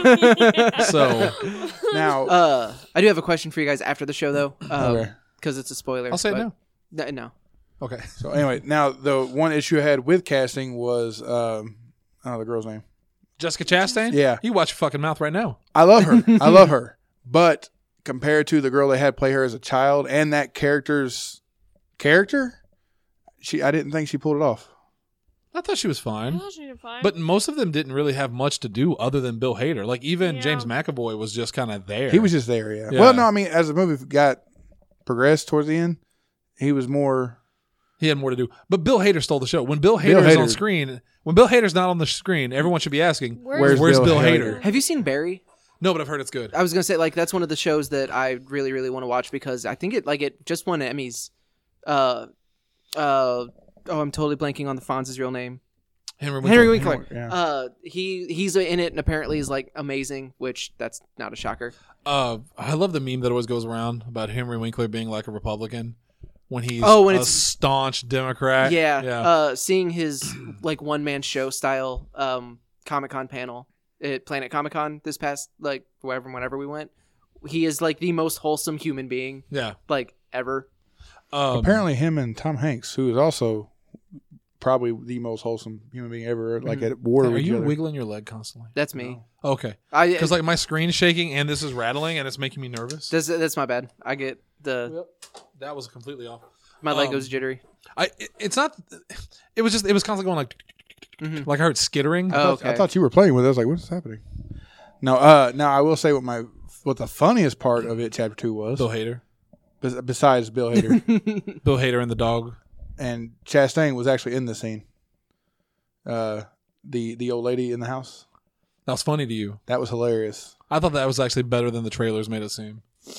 So Now, Uh, I do have a question for you guys after the show though, because Okay. it's a spoiler. I'll say it but- now. No, no. Okay. so anyway, now the one issue I had with casting was um, oh, the girl's name. Jessica Chastain? Yeah. You watch your fucking mouth right now. I love her. I love her. But compared to the girl they had play her as a child and that character's character, she I didn't think she pulled it off. I thought she was I fine. thought she did fine. But most of them didn't really have much to do other than Bill Hader. Like even Yeah. James McAvoy was just kind of there. He was just there, yeah. Yeah. Well, no, I mean, as the movie got progressed towards the end, he was more. He had more to do. But Bill Hader stole the show. When Bill Bill Hader is on Hader- screen, when Bill Hader's not on the screen, everyone should be asking, Where's "Where's, Bill Bill, Hader?" Hader?" Have you seen Barry? No, but I've heard it's good. I was gonna say like that's one of the shows that I really really want to watch because I think it like it just won Emmys. Uh, uh, oh, I'm totally blanking on the Fonz's real name. Henry Winkler. Henry Winkler. Yeah. Uh, he he's in it and apparently is like amazing, which that's not a shocker. Uh, I love the meme that always goes around about Henry Winkler being like a Republican when he's Oh, when a it's- staunch Democrat. Yeah, yeah. Uh, seeing his like one man show style um Comic Con panel at Planet Comic Con this past like wherever whenever we went, he is like the most wholesome human being yeah. like ever. Um, Apparently, him and Tom Hanks, who is also probably the most wholesome human being ever, like at war are with each you other. wiggling your leg constantly? That's me. Okay, I because like my screen's shaking and this is rattling and it's making me nervous. that's that's my bad. I get the Yep. That was completely off. my leg Um, goes jittery. I. It, it's not. It was just. It was constantly going like. Mhm. Like I heard skittering. Oh, I thought, okay. I thought you were playing with it. I was like, what's happening? No, uh, now I will say what my what the funniest part of it, chapter two, was Bill Hader. bes- besides Bill Hader Bill Hader and the dog. and Chastain was actually in the scene. Uh, the the old lady in the house, That was funny to you. that was hilarious. I thought that was actually better than the trailers made it seem.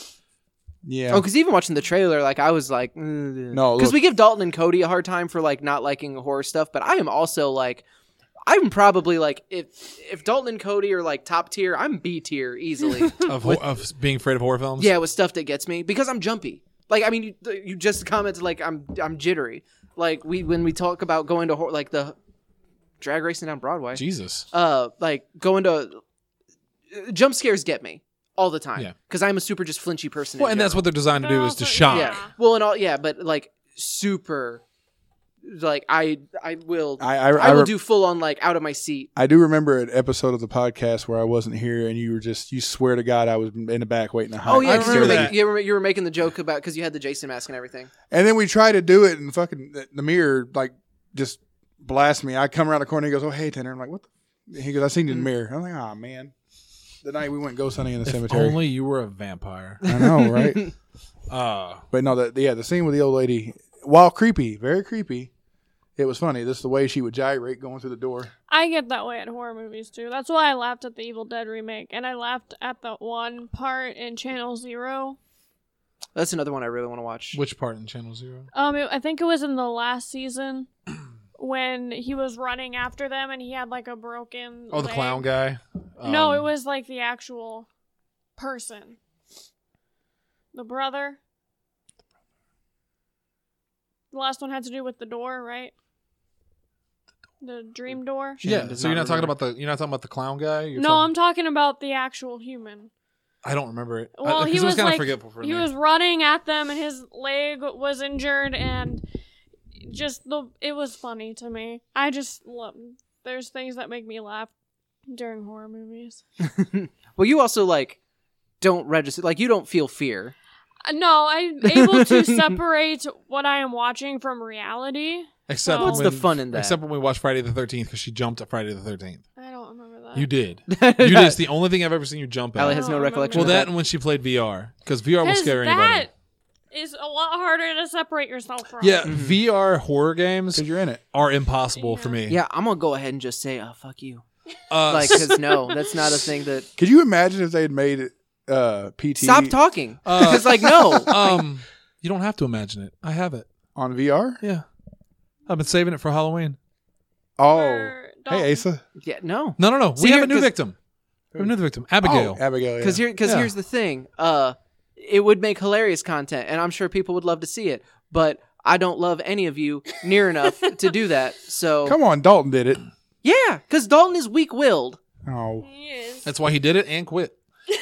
Yeah. Oh, because even watching the trailer, like I was like, No, because look- we give Dalton and Cody a hard time for like not liking horror stuff, but I am also like, I'm probably like if if Dalton and Cody are like top tier, I'm B tier easily. Of, ho- of being afraid of horror films. Yeah, with stuff that gets me because I'm jumpy. Like I mean, you, you just commented like I'm I'm jittery. Like we when we talk about going to hor- like the drag racing down Broadway, Jesus. uh, like going to jump scares get me all the time Yeah. because I'm a super just flinchy person. Well, in and that's general. what they're designed to They're do is to also- shock. Yeah. Well, and all yeah, but like super like I I will I I, I, I, will re- do full on like out of my seat. I do remember an episode of the podcast where I wasn't here, and you were just you swear to God I was in the back waiting to hide. Oh yeah, I because you, were remember making- that. you, were, you were making the joke about because you had the Jason mask and everything. And then we tried to do it, and fucking the, the mirror like just blast me. I come around the corner, and he goes, "Oh hey, Tanner." I'm like, "What?" the? He goes, "I seen you in the mirror." I'm like, "Oh man." The night we went ghost hunting in the If cemetery. only you were a vampire. I know, right? Uh, But no, the, yeah, the scene with the old lady, while creepy, very creepy, it was funny. This is the way she would gyrate going through the door. I get that way at horror movies too. That's why I laughed at the Evil Dead remake, and I laughed at the one part in Channel Zero. That's another one I really want to watch. which part in Channel Zero? Um, it, I think it was in the last season when he was running after them, and he had like a broken. Oh, the leg. clown guy? No, Um, it was like the actual person. The brother. The last one had to do with the door, right? The dream door. Shannon Yeah, does so you're not not talking remember. about the you're not talking about the clown guy. You're No, talking, I'm talking about the actual human. I don't remember it. Well, I, he 'cause it was was kind of like forgetful for he me. was running at them, and his leg was injured, and just the it was funny to me. I just love. There's things that make me laugh during horror movies. Well, you also like don't register like you don't feel fear. Uh, No, I'm able to separate what I am watching from reality. Except What's when, the fun in that? Except when we watched Friday the thirteenth because she jumped at Friday the thirteenth. I don't remember that. You did. You did. It's the only thing I've ever seen you jump Allie at. has I no don't recollection Well, of that that. and when she played V R because V R will 'Cause scare that anybody. is a lot harder to separate yourself from. Yeah, V R horror games Because you're in it. are impossible for me. Yeah, I'm gonna go ahead and just say, "Oh, fuck you." uh, Like, because no, that's not a thing that. Could you imagine if they had made it uh, P T Stop talking. Uh, Because like no. um, you don't have to imagine it. I have it. on V R? Yeah, I've been saving it for Halloween. Oh. For Dalton. Hey, Asa. Yeah, no. No, no, no. See, we have here- a new 'cause- victim. We have a new victim, Abigail. Oh, Abigail, yeah. Because here, because Yeah. here's the thing. Uh, it would make hilarious content, and I'm sure people would love to see it. But I don't love any of you near enough to do that. So Come on, Dalton did it. yeah, because Dalton is weak-willed Oh. He is. That's why he did it and quit.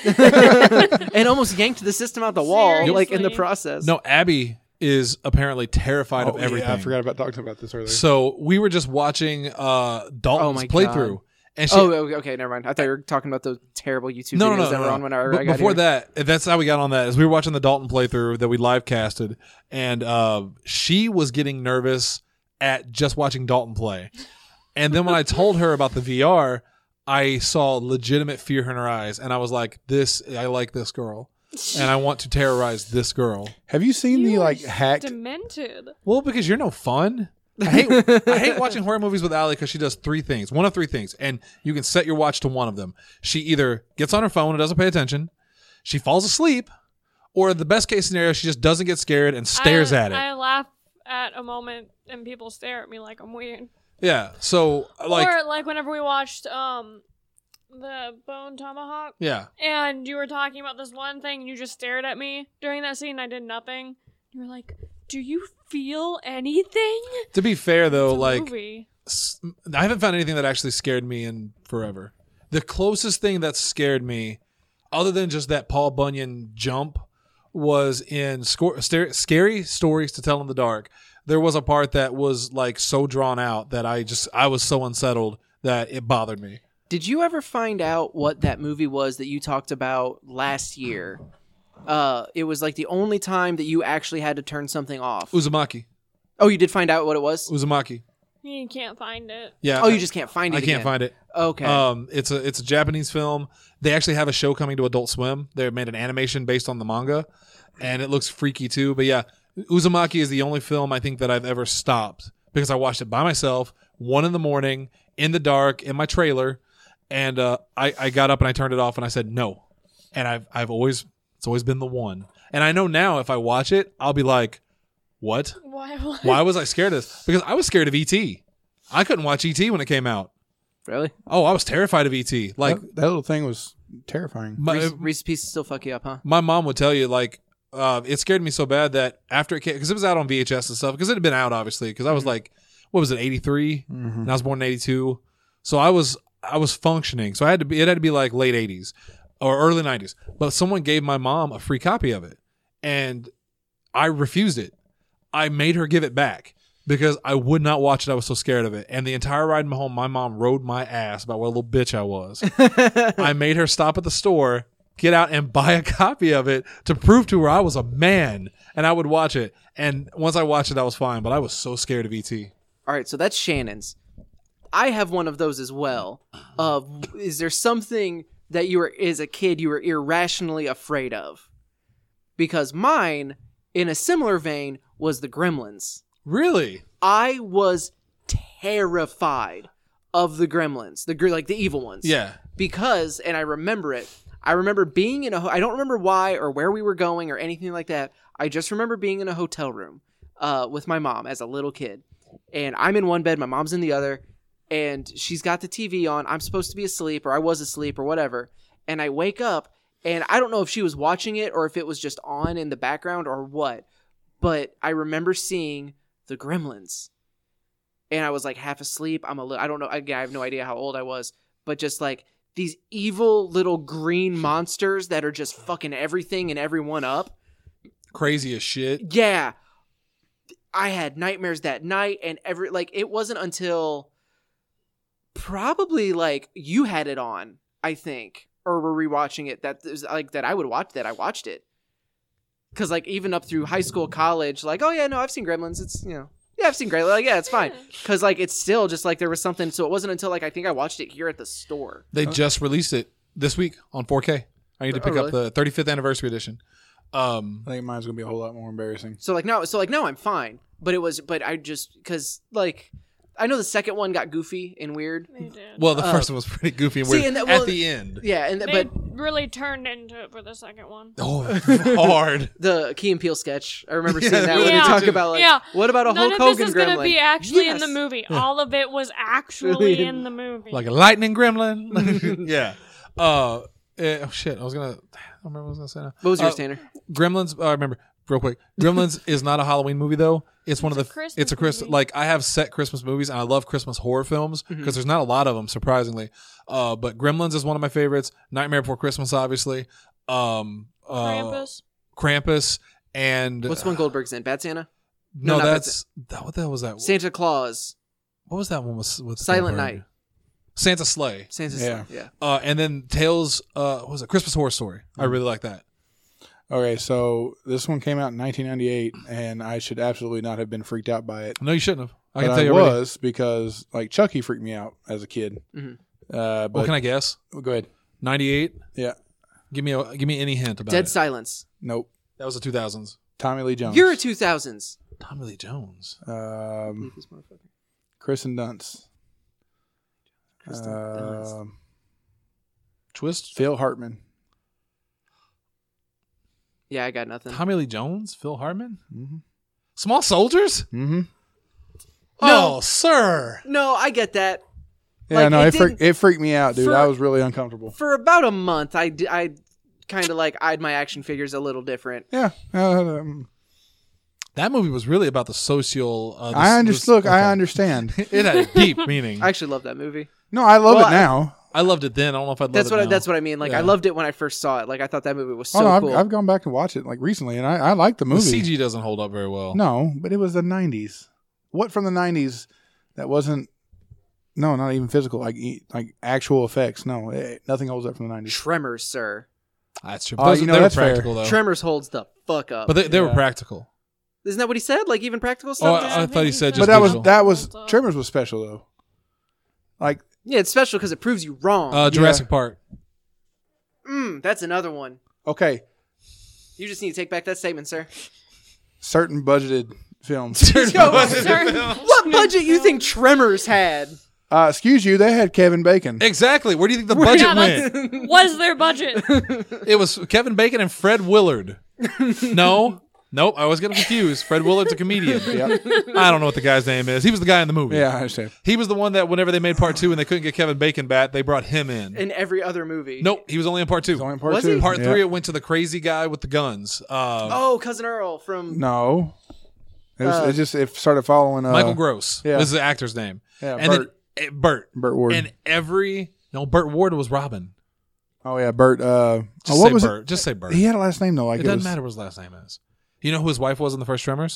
and almost yanked the system out the wall, like in the Seriously. process. No, Abby is apparently terrified Oh, of everything. Yeah, I forgot about talking about this earlier. So we were just watching uh, Dalton's Oh my playthrough, and she. Oh, okay, okay, never mind. I thought you were talking about the terrible YouTube no, videos no, no, that no, were no. on when I, But I got before here. that, that's how we got on that. Is we were watching the Dalton playthrough that we live casted, and uh, she was getting nervous at just watching Dalton play. And then when I told her about the V R, I saw legitimate fear in her eyes, and I was like, "This, I like this girl, and I want to terrorize this girl." Have you seen the You like are hacked? Demented. Well, because you're no fun. I hate I hate watching horror movies with Allie because she does three things. One of three things. And you can set your watch to one of them. She either gets on her phone and doesn't pay attention, she falls asleep, or the best case scenario, she just doesn't get scared and stares I, at it. I laugh at a moment, and people stare at me like I'm weird. yeah. So like or like whenever we watched um the Bone Tomahawk, yeah. and you were talking about this one thing, and you just stared at me during that scene. And I did nothing. You were like, "Do you feel anything?" To be fair though, It's a like movie. s- I haven't found anything that actually scared me in forever. The closest thing that scared me, other than just that Paul Bunyan jump, was in Scor- Ster- Scary Stories to Tell in the Dark. There was a part that was like so drawn out that I just I was so unsettled that it bothered me. Did you ever find out what that movie was that you talked about last year? Uh, it was like the only time that you actually had to turn something off. Uzumaki, Oh, you did find out what it was? Uzumaki. You can't find it. Yeah. Oh, you just can't find it. I can't again. find it. Okay. Um, it's a it's a Japanese film. They actually have a show coming to Adult Swim. They made an animation based on the manga, and it looks freaky too. But yeah, Uzumaki is the only film I think that I've ever stopped because I watched it by myself, one in the morning, in the dark, in my trailer, and uh, I I got up and I turned it off and I said no, and I've I've always it's always been the one, and I know now if I watch it, I'll be like, what? Why? Why was I scared of this? Because I was scared of E T. I couldn't watch E T when it came out. really? Oh, I was terrified of E T. Like that, that little thing was terrifying. my, Reese, Reese's Pieces still fuck you up, huh? my mom would tell you, like, uh, it scared me so bad that after it came, because it was out on V H S and stuff, because it had been out, obviously, because I was like, what was it, eighty-three? Mm-hmm. And I was born in eighty-two. So I was I was functioning. So I had to be, it had to be like late eighties or early nineties. But someone gave my mom a free copy of it. And I refused it. I made her give it back. because I would not watch it. I was so scared of it. And the entire ride home, my mom rode my ass about what a little bitch I was. I made her stop at the store, get out and buy a copy of it to prove to her I was a man and I would watch it. And once I watched it, I was fine. But I was so scared of E T. All right, so that's Shannon's. I have one of those as well. Of is there something that you were as a kid you were irrationally afraid of? Because mine, in a similar vein, was the Gremlins. Really? I was terrified of the Gremlins, the gr- like the evil ones. Yeah. Because, and I remember it. I remember being in a. Ho- I don't remember why or where we were going or anything like that. I just remember being in a hotel room uh, with my mom as a little kid, and I'm in one bed, my mom's in the other, and she's got the T V on. I'm supposed to be asleep, or I was asleep, or whatever. And I wake up, and I don't know if she was watching it or if it was just on in the background or what, but I remember seeing the Gremlins, and I was like half asleep. I'm a little. I don't know. Again, I have no idea how old I was, but just like these evil little green monsters that are just fucking everything and everyone up. Crazy as shit. Yeah. I had nightmares that night, and every like it wasn't until probably like you had it on, I think, or were rewatching it that was like that I would watch that I watched it. Cause like even up through high school, college, like, oh yeah, no, I've seen Gremlins. It's, you know, yeah, I've seen Gremlins. Like, yeah, it's fine. Cause like it's still just like there was something. So it wasn't until like I think I watched it here at the store. They just released it this week on four K. I need to Oh, pick really? up the thirty-fifth anniversary edition. Um, I think mine's gonna be a whole lot more embarrassing. So like now, so like now I'm fine. But it was, but I just because like I know the second one got goofy and weird. They did. well, the Uh, first one was pretty goofy and see, weird and that- well, at the end. Yeah, and th- they but really turned into it for the second one. Oh, hard. the Key and Peele sketch, I remember Yeah, seeing that when they yeah. talk about like, Yeah. what about a None Hulk of this Hogan is going gremlin? to be actually Yes. in the movie. All of it was actually in the movie. Like a lightning gremlin. yeah. Uh, eh, oh shit! I was gonna. I don't remember what I was gonna say now. What was yours, Uh, Tanner? Gremlins. Uh, I remember real quick. Gremlins is not a Halloween movie though. It's one It's of a the. Christmas it's a Christmas. movie. Like I have set Christmas movies, and I love Christmas horror films because Mhm. there's not a lot of them, surprisingly. Uh, but Gremlins is one of my favorites. Nightmare Before Christmas, obviously. Um, uh, Krampus. Krampus, and What's the one Goldberg's in? Bad Santa? no, No, not that's that. What the hell was that? Santa Claus. What was that one with, with Silent Goldberg? Night. Santa Sleigh. Santa's Yeah. yeah. Uh, and then Tales, uh, what was it? Christmas Horror Story. I really like that. Okay, so this one came out in nineteen ninety-eight, and I should absolutely not have been freaked out by it. No, you shouldn't have. I But can tell I you already. was because like Chucky freaked me out as a kid. Mhm. Uh, but What can I guess? go ahead. ninety-eight. Yeah. Give me a give me any hint about Dead it. Silence. Nope. That was the two thousands. Tommy Lee Jones. You're a two thousands. Tommy Lee Jones. um, This motherfucker. Kristen Dunst. Kristen Dunst. Um, Twist. Phil Hartman. Yeah, I got nothing. Tommy Lee Jones. Phil Hartman. Mm-hmm. Small Soldiers. Mm-hmm. Oh, sir. No, I get that. Yeah, Like, no, it it, freaked, didn't- it freaked me out, dude. for- I was really uncomfortable. For about a month, I, d- I kind of like eyed my action figures a little different. Yeah. Uh, um, That movie was really about the social. Uh, the, I understood. the- I okay. understand. It had a deep meaning. I I, actually love that movie. No, I love Well, it now. loved it then. I don't know if I'd love That's it what I, now. that's what I mean. Like I Yeah. loved it when I first saw it. Like I thought that movie was so oh, no, I've, cool. I've gone back and watched it like recently, and I, I like the The movie. C G doesn't hold up very well. No, but it was the nineties. What from the nineties that wasn't? No, not even physical. Like e- like actual effects. No, eh, nothing holds up from the nineties. Tremors, sir. That's true. Oh, Those, you know, they that's were fair. practical though. Tremors holds the fuck up. But they, they were Yeah. practical. Isn't that what he said? Like even practical Oh, stuff. I, I thought he said But just that was digital. that was Hold up. Tremors was special though. Like yeah, it's special because it proves you wrong. uh, Jurassic Park. mm, that's another one. okay, You just need to take back that statement, sir. certain budgeted films. Yo, Certain- what budget you think Tremors had? uh, excuse you, they had Kevin Bacon. Exactly. Where do you think the budget Yeah, went? that's- was their budget? It was Kevin Bacon and Fred Willard. No. Nope. I always get them confused. Fred Willard's a comedian. Yeah, I don't know what the guy's name is. He was the guy in the movie. yeah, I understand. He was the one that whenever they made part two and they couldn't get Kevin Bacon back, they brought him in. In every other movie. Nope. He was only in part two. It's only in part Was two. he? Part Yeah. three, it went to the crazy guy with the guns. Uh, Oh, Cousin Earl from. No, it, was, Uh, it just it started following uh, Michael Gross. yeah. This is the actor's name. Yeah, and Bert. then eh, Bert. Burt Ward. And every no, Burt Ward was Robin. oh yeah, Bert. Uh, Just oh, what say was Burt. Just say Burt. it? He had a last name though. Like it it, doesn't was, matter what his last name is. You know who his wife was in the first Tremors?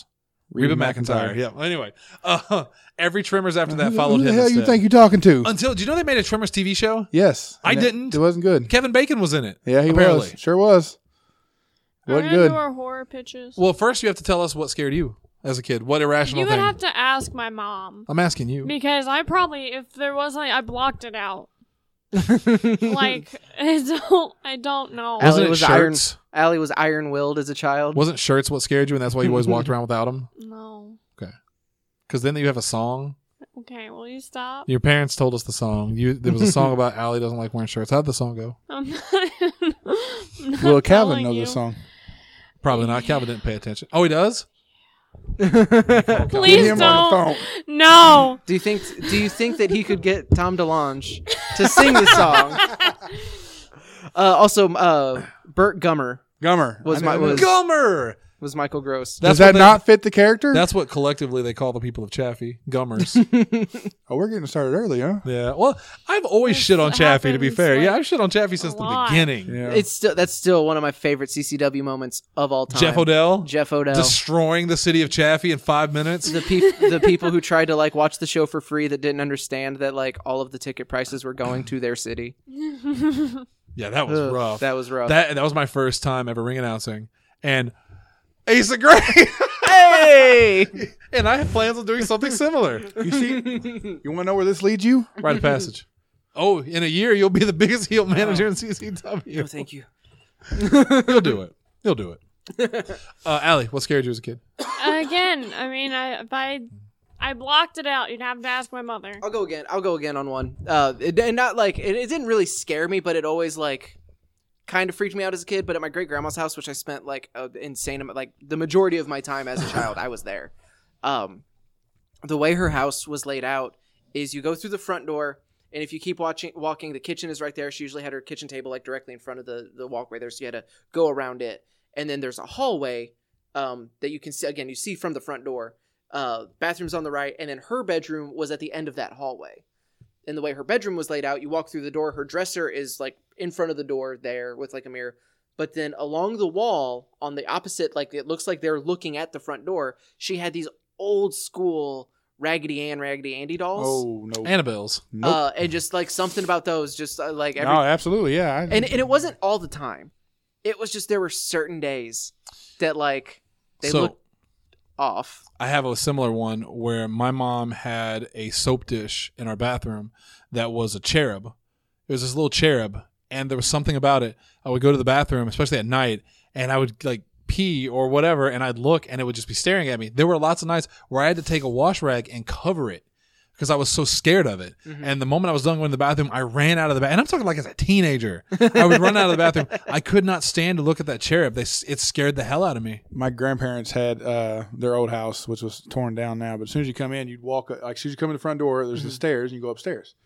Reba, Reba McEntire. McEntire. Yeah. Well, anyway, uh, every Trimmers after that Who- followed who the him. hell you instead. think you're talking to? Until, do you know they made a Trimmers T V show? Yes. I And it- didn't. It wasn't good. Kevin Bacon was in it. Yeah, he apparently. was. Sure was. We're Wasn't gonna good. do our horror pitches. Well, first you have to tell us what scared you as a kid. What irrational You would thing? have to ask my mom I'm asking you. because I probably, if there was like, I blocked it out. Like I don't, I don't know. Allie Wasn't it was iron. shirts? Allie was iron-willed as a child. Wasn't shirts what scared you, and that's why you always walked around without them? No. Because then you have a song. Okay, will you stop? Your parents told us the song. You There was a song about Allie doesn't like wearing shirts. How'd the song go? I'm not, I'm not Will Calvin telling know you. this song? Probably not. Calvin didn't pay attention. Oh, he does? Please Get him on the don't. phone. No. Do you think? Do you think that he could get Tom DeLonge to sing the song? Uh, also, uh, Burt Gummer Gummer. Was I my- know was- this. Gummer! was Michael Gross. That's Does that what they- not fit the character? That's what collectively they call the people of Chaffee. Gummers. Oh, we're getting started early, huh? Yeah. Well, I've always This shit on Chaffee, to be happens, fair. like, yeah, I've shit on Chaffee since a the lot. beginning. Yeah. It's still that's still one of my favorite C C W moments of all time. Jeff Odell Jeff Odell. destroying the city of Chaffee in five minutes. the peop- the people who tried to like watch the show for free that didn't understand that like all of the ticket prices were going to their city. Yeah, that was Ugh, rough. That was rough. That that was my first time ever ring announcing, and Asa Gray. hey! And I have plans on doing something similar. You see, you want to know where this leads you? Rite of passage. Oh, in a year you'll be the biggest heel manager in C C W. No, thank you. He'll do it. He'll do it. Uh, Allie, what scared you as a kid? Again, I mean, I if I I blocked it out. You'd have to ask my mother. I'll go again. I'll go again on one. Uh, it, and not like it, it didn't really scare me, but it always like kind of freaked me out as a kid. But at my great grandma's house, which I spent like an insane amount, like the majority of my time as a child, I was there. Um, the way her house was laid out is you go through the front door, and if you keep watching, walking, the kitchen is right there. She usually had her kitchen table like directly in front of the the walkway there, so you had to go around it. And then there's a hallway um, that you can see again. You see from the front door. Uh, bathroom's on the right, and then her bedroom was at the end of that hallway. And the way her bedroom was laid out, you walk through the door, her dresser is like in front of the door there with like a mirror. But then along the wall on the opposite, like it looks like they're looking at the front door, she had these old school Raggedy Ann, Raggedy Andy dolls. Oh no, Annabelle's. nope. Uh, and just like something about those, just uh, like every, no, absolutely, yeah. I, and, and it wasn't all the time. It was just there were certain days that like they So- looked off. I have a similar one where my mom had a soap dish in our bathroom that was a cherub. It was this little cherub, and there was something about it. I would go to the bathroom, especially at night, and I would like pee or whatever, and I'd look, and it would just be staring at me. There were lots of nights where I had to take a wash rag and cover it because I was so scared of it. Mm-hmm. And the moment I was done going to the bathroom, I ran out of the bathroom. And I'm talking like as a teenager. I would run out of the bathroom. I could not stand to look at that cherub. They, it scared the hell out of me. my grandparents had uh, their old house, which was torn down now. But as soon as you come in, you'd walk like as soon as you come in the front door, there's the stairs, and you go upstairs.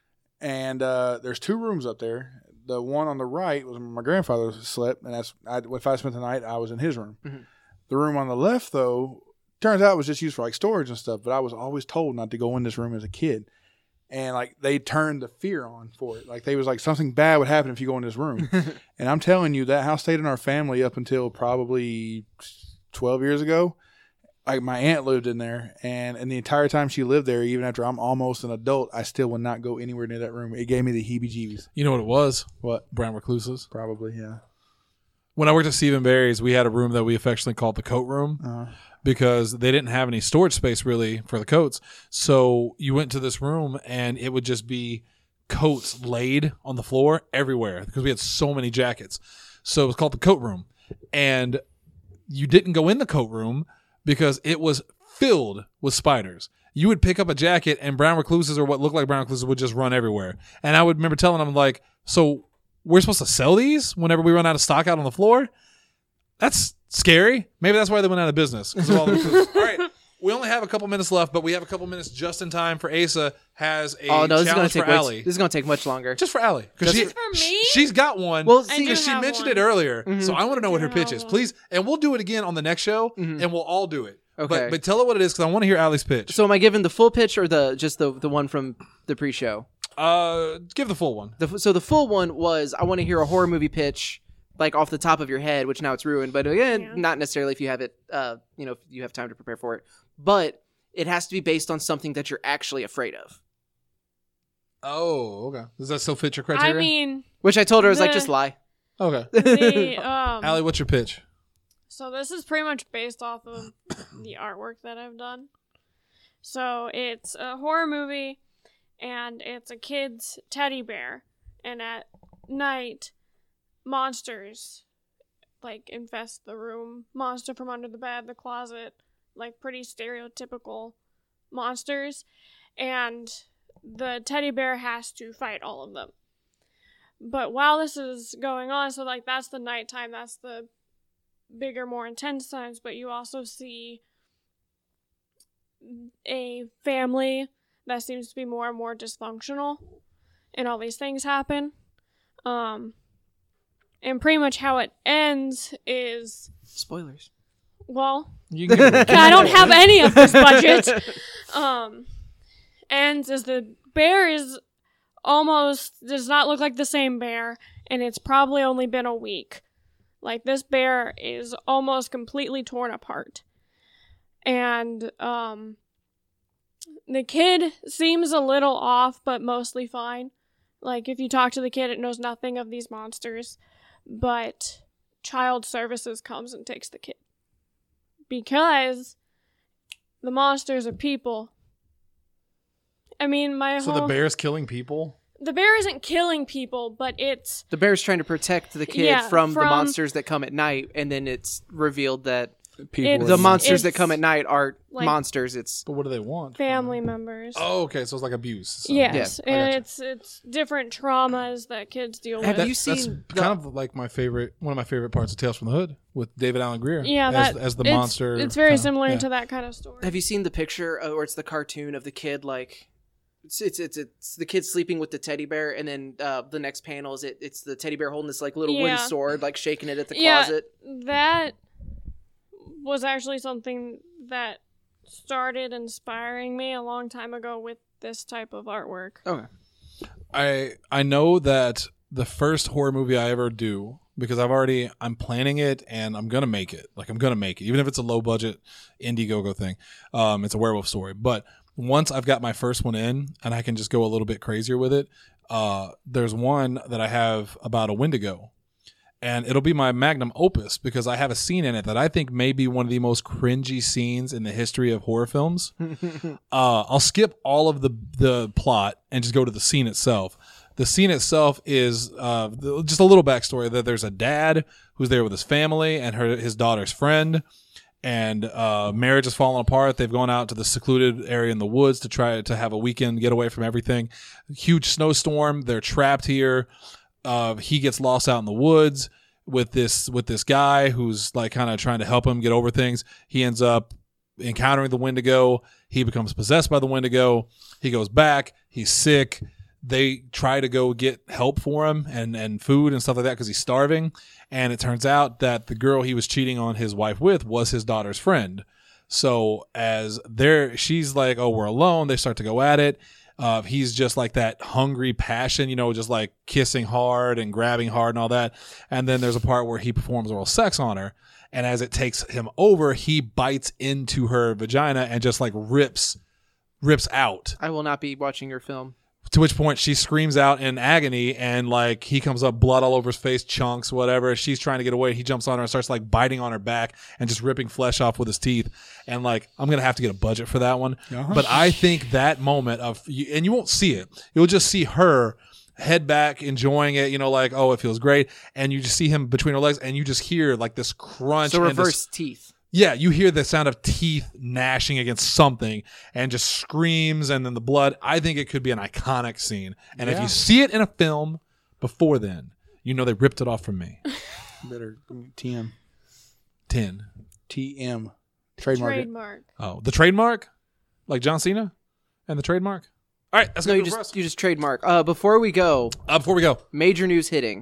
And uh, there's two rooms up there. The one on the right was where my grandfather slept, and that's I, if I spent the night, I was in his room. Mhm. The room on the left, though, turns out it was just used for like storage and stuff. But I was always told not to go in this room as a kid. And like they turned the fear on for it. Like they was like something bad would happen if you go in this room. And I'm telling you, that house stayed in our family up until probably twelve years ago. Like my aunt lived in there, and and the entire time she lived there, even after I'm almost an adult, I still would not go anywhere near that room. It gave me the heebie-jeebies. You know what it was? What? Brown recluses. Probably, yeah. When I worked at Stephen Barry's, we had a room that we affectionately called the coat room Uh, because they didn't have any storage space really for the coats. So you went to this room and it would just be coats laid on the floor everywhere because we had so many jackets. So it was called the coat room. And you didn't go in the coat room because it was filled with spiders. You would pick up a jacket and brown recluses or what looked like brown recluses would just run everywhere. And I would remember telling them like, so we're supposed to sell these whenever we run out of stock out on the floor? That's scary. Maybe that's why they went out of business. 'Cause of all the recluses. All right. We only have a couple minutes left, but we have a couple minutes just in time for Asa has a Oh no, this is gonna challenge take for way, Allie. this is gonna take much longer. Just for Allie. Because Just she, for me? she's got one. Well, I see, do Because she have mentioned one. it earlier, Mhm. so I want to know what her do pitch have is, one. please. And we'll do it again on the next show, Mhm. and we'll all do it. Okay. But, but tell her what it is, because I want to hear Allie's pitch. so am I given the full pitch or the just the the one from the pre-show? uh, give the full one. The, so the full one was I want to hear a horror movie pitch like off the top of your head, which now it's ruined. But again, Yeah. not necessarily if you have it, uh, you know, if you have time to prepare for it. But it has to be based on something that you're actually afraid of. Oh, okay. Does that still fit your criteria? I mean, Which I told her I was like, The- just lie. okay. the um. Allie, what's your pitch? So this is pretty much based off of the artwork that I've done. So it's a horror movie, and it's a kid's teddy bear, and at night, monsters like infest the room. Monster from under the bed, the closet, like pretty stereotypical monsters, and the teddy bear has to fight all of them. But while this is going on, so like that's the nighttime, that's the bigger, more intense times, but you also see a family that seems to be more and more dysfunctional, and all these things happen. Um, and pretty much how it ends is, Spoilers. well, You can give it a- I don't have any of this budget. Um, ends as the bear is almost does not look like the same bear, and it's probably only been a week. Like, this bear is almost completely torn apart. And, um, the kid seems a little off, but mostly fine. Like, if you talk to the kid, it knows nothing of these monsters. But child services comes and takes the kid. Because the monsters are people. I mean, my So whole... the bear's killing people? The bear isn't killing people, but it's... The bear's trying to protect the kid Yeah, from, the from- monsters that come at night, and then it's revealed that People It's- are- the monsters that it's come at night are like- monsters. It's But what do they want? family members. Oh, okay. So it's like abuse. So. Yes, Yeah, I and gotcha. it's it's different traumas that kids deal Have with. you That's seen the- kind of like my favorite, one of my favorite parts of Tales from the Hood with David Allen Greer. Yeah, as, that as the it's, monster. It's very kinda- similar yeah. to that kind of story. Have you seen the picture, uh, or it's the cartoon of the kid like? It's it's it's, it's the kid sleeping with the teddy bear, and then uh, the next panel is it it's the teddy bear holding this like little Yeah. wooden sword, like shaking it at the Yeah. closet. That was actually something that started inspiring me a long time ago with this type of artwork. Okay. I I know that the first horror movie I ever do, because I've already I'm planning it and I'm gonna make it. Like I'm gonna make it, even if it's a low budget Indiegogo thing. Um, it's a werewolf story. But once I've got my first one in and I can just go a little bit crazier with it, uh, there's one that I have about a Wendigo. And it'll be my magnum opus because I have a scene in it that I think may be one of the most cringy scenes in the history of horror films. uh, I'll skip all of the the plot and just go to the scene itself. The scene itself is uh, just a little backstory that there's a dad who's there with his family and her his daughter's friend, and uh, marriage has fallen apart. They've gone out to the secluded area in the woods to try to have a weekend getaway from everything. Huge snowstorm. They're trapped here. Uh, he gets lost out in the woods with this with this guy who's like kind of trying to help him get over things. He ends up encountering the Wendigo. He becomes possessed by the Wendigo. He goes back. He's sick. They try to go get help for him and, and food and stuff like that because he's starving. And it turns out that the girl he was cheating on his wife with was his daughter's friend. So as they're, she's like, oh, we're alone. They start to go at it. Uh, he's just like that hungry passion, you know, just like kissing hard and grabbing hard and all that. And then there's a part where he performs oral sex on her. And as it takes him over, he bites into her vagina and just like rips, rips out. I will not be watching your film. To which point she screams out in agony and like he comes up, blood all over his face, chunks, whatever. She's trying to get away. He jumps on her and starts like biting on her back and just ripping flesh off with his teeth. And like, I'm going to have to get a budget for that one. Uh-huh. But I think that moment of, and you won't see it. You'll just see her head back, enjoying it, you know, like, oh, it feels great. And you just see him between her legs and you just hear like this crunch. So and this- reverse teeth. Yeah, you hear the sound of teeth gnashing against something and just screams and then the blood. I think it could be an iconic scene. And if Yeah. you see it in a film before then, you know they ripped it off from me. Better T M. ten. T M. Trademark. it. Trademark. Oh, the trademark? Like John Cena and the trademark? All right, that's No, good you for just us. you just trademark. Uh, before we go, Uh, before we go, major news hitting.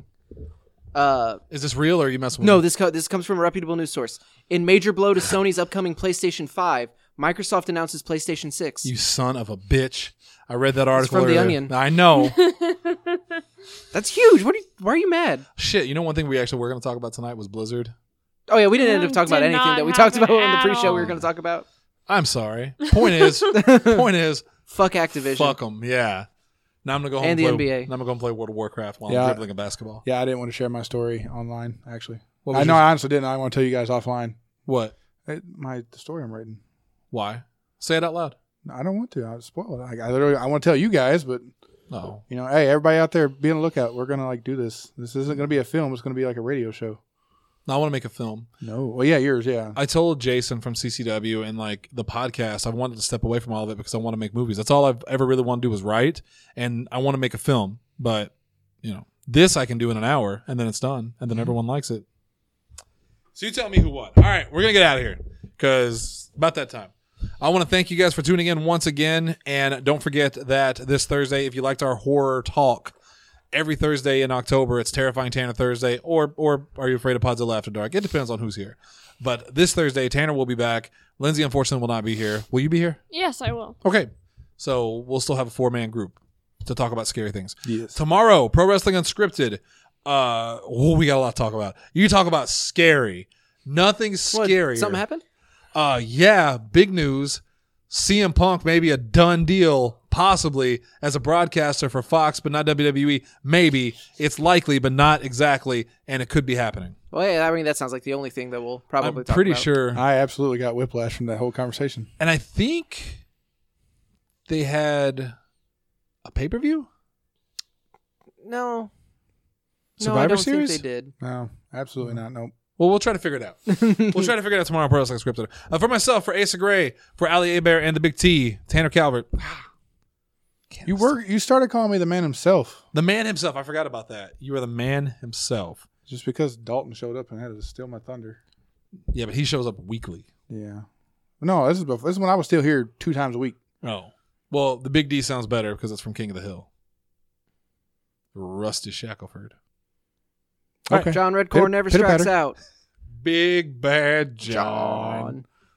Uh, is this real or are you messing with no, me? this co- this comes from a reputable news source. In major blow to Sony's upcoming PlayStation five, Microsoft announces PlayStation six. You son of a bitch. I read that article from The earlier. Onion. I know. That's huge. What? Are you, why are you mad? Shit, you know one thing we actually were going to talk about tonight was Blizzard. Oh yeah, we didn't end up That talking about did anything not that we talked about happen in the at pre-show. We were all. going to talk about. I'm sorry. Point is, point is, Fuck Activision. fuck them. Yeah. Now I'm gonna go home And and, the play, N B A. Now I'm gonna go and play World of Warcraft while Yeah. I'm dribbling a basketball. Yeah, I didn't want to share my story online. Actually, What I was know your- I honestly didn't. I want to tell you guys offline. What? It, my the story I'm writing. Why? Say it out loud. I don't want to. I'll spoil it. I, I literally I want to tell you guys, but No. you know, hey, everybody out there, be on the lookout. We're gonna like do this. This isn't gonna be a film. It's gonna be like a radio show. No, I want to make a film. No, well, yeah, yours, yeah. I told Jason from C C W and like the podcast, I wanted to step away from all of it because I want to make movies. That's all I've ever really wanted to do was write, and I want to make a film. But you know, this I can do in an hour, and then it's done, and then everyone likes it. So you tell me who won. All right, we're gonna get out of here because about that time. I want to thank you guys for tuning in once again, and don't forget that this Thursday, if you liked our horror talk. Every Thursday in October, it's Terrifying Tanner Thursday, or or Are You Afraid of Podzilla After Dark? It depends on who's here. But this Thursday, Tanner will be back. Lindsay, unfortunately, will not be here. Will you be here? Yes, I will. Okay. So we'll still have a four-man group to talk about scary things. Yes. Tomorrow, Pro Wrestling Unscripted. Uh, oh, we got a lot to talk about. You talk about scary. Nothing's What, scarier. something happened? Uh, yeah, big news. C M Punk may be a done deal, possibly, as a broadcaster for Fox, but not W W E. Maybe. It's likely, but not exactly, and it could be happening. Well, yeah, I mean that sounds like the only thing that we'll probably I'm talk pretty about. sure. I absolutely got whiplash from that whole conversation. And I think they had a pay-per-view? No. no, I Survivor don't Series? think they did. No, absolutely not. Nope. Well, we'll try to figure it out. We'll try to figure it out tomorrow on Pro Wrestling Scripted. Uh, for myself, for Asa Gray, for Ali Abear and the Big T, Tanner Calvert. Can't You stop. were you started calling me the man himself The man himself. I forgot about that. You are the man himself. just because Dalton showed up and had to steal my thunder. Yeah, but he shows up weekly. Yeah. No, this is before, this is when I was still here two times a week. Oh. Well, the Big D sounds better because it's from King of the Hill. Rusty Shackelford. Okay. John Redcorn Pit- never pitter strikes patter. out. Big Bad John. John.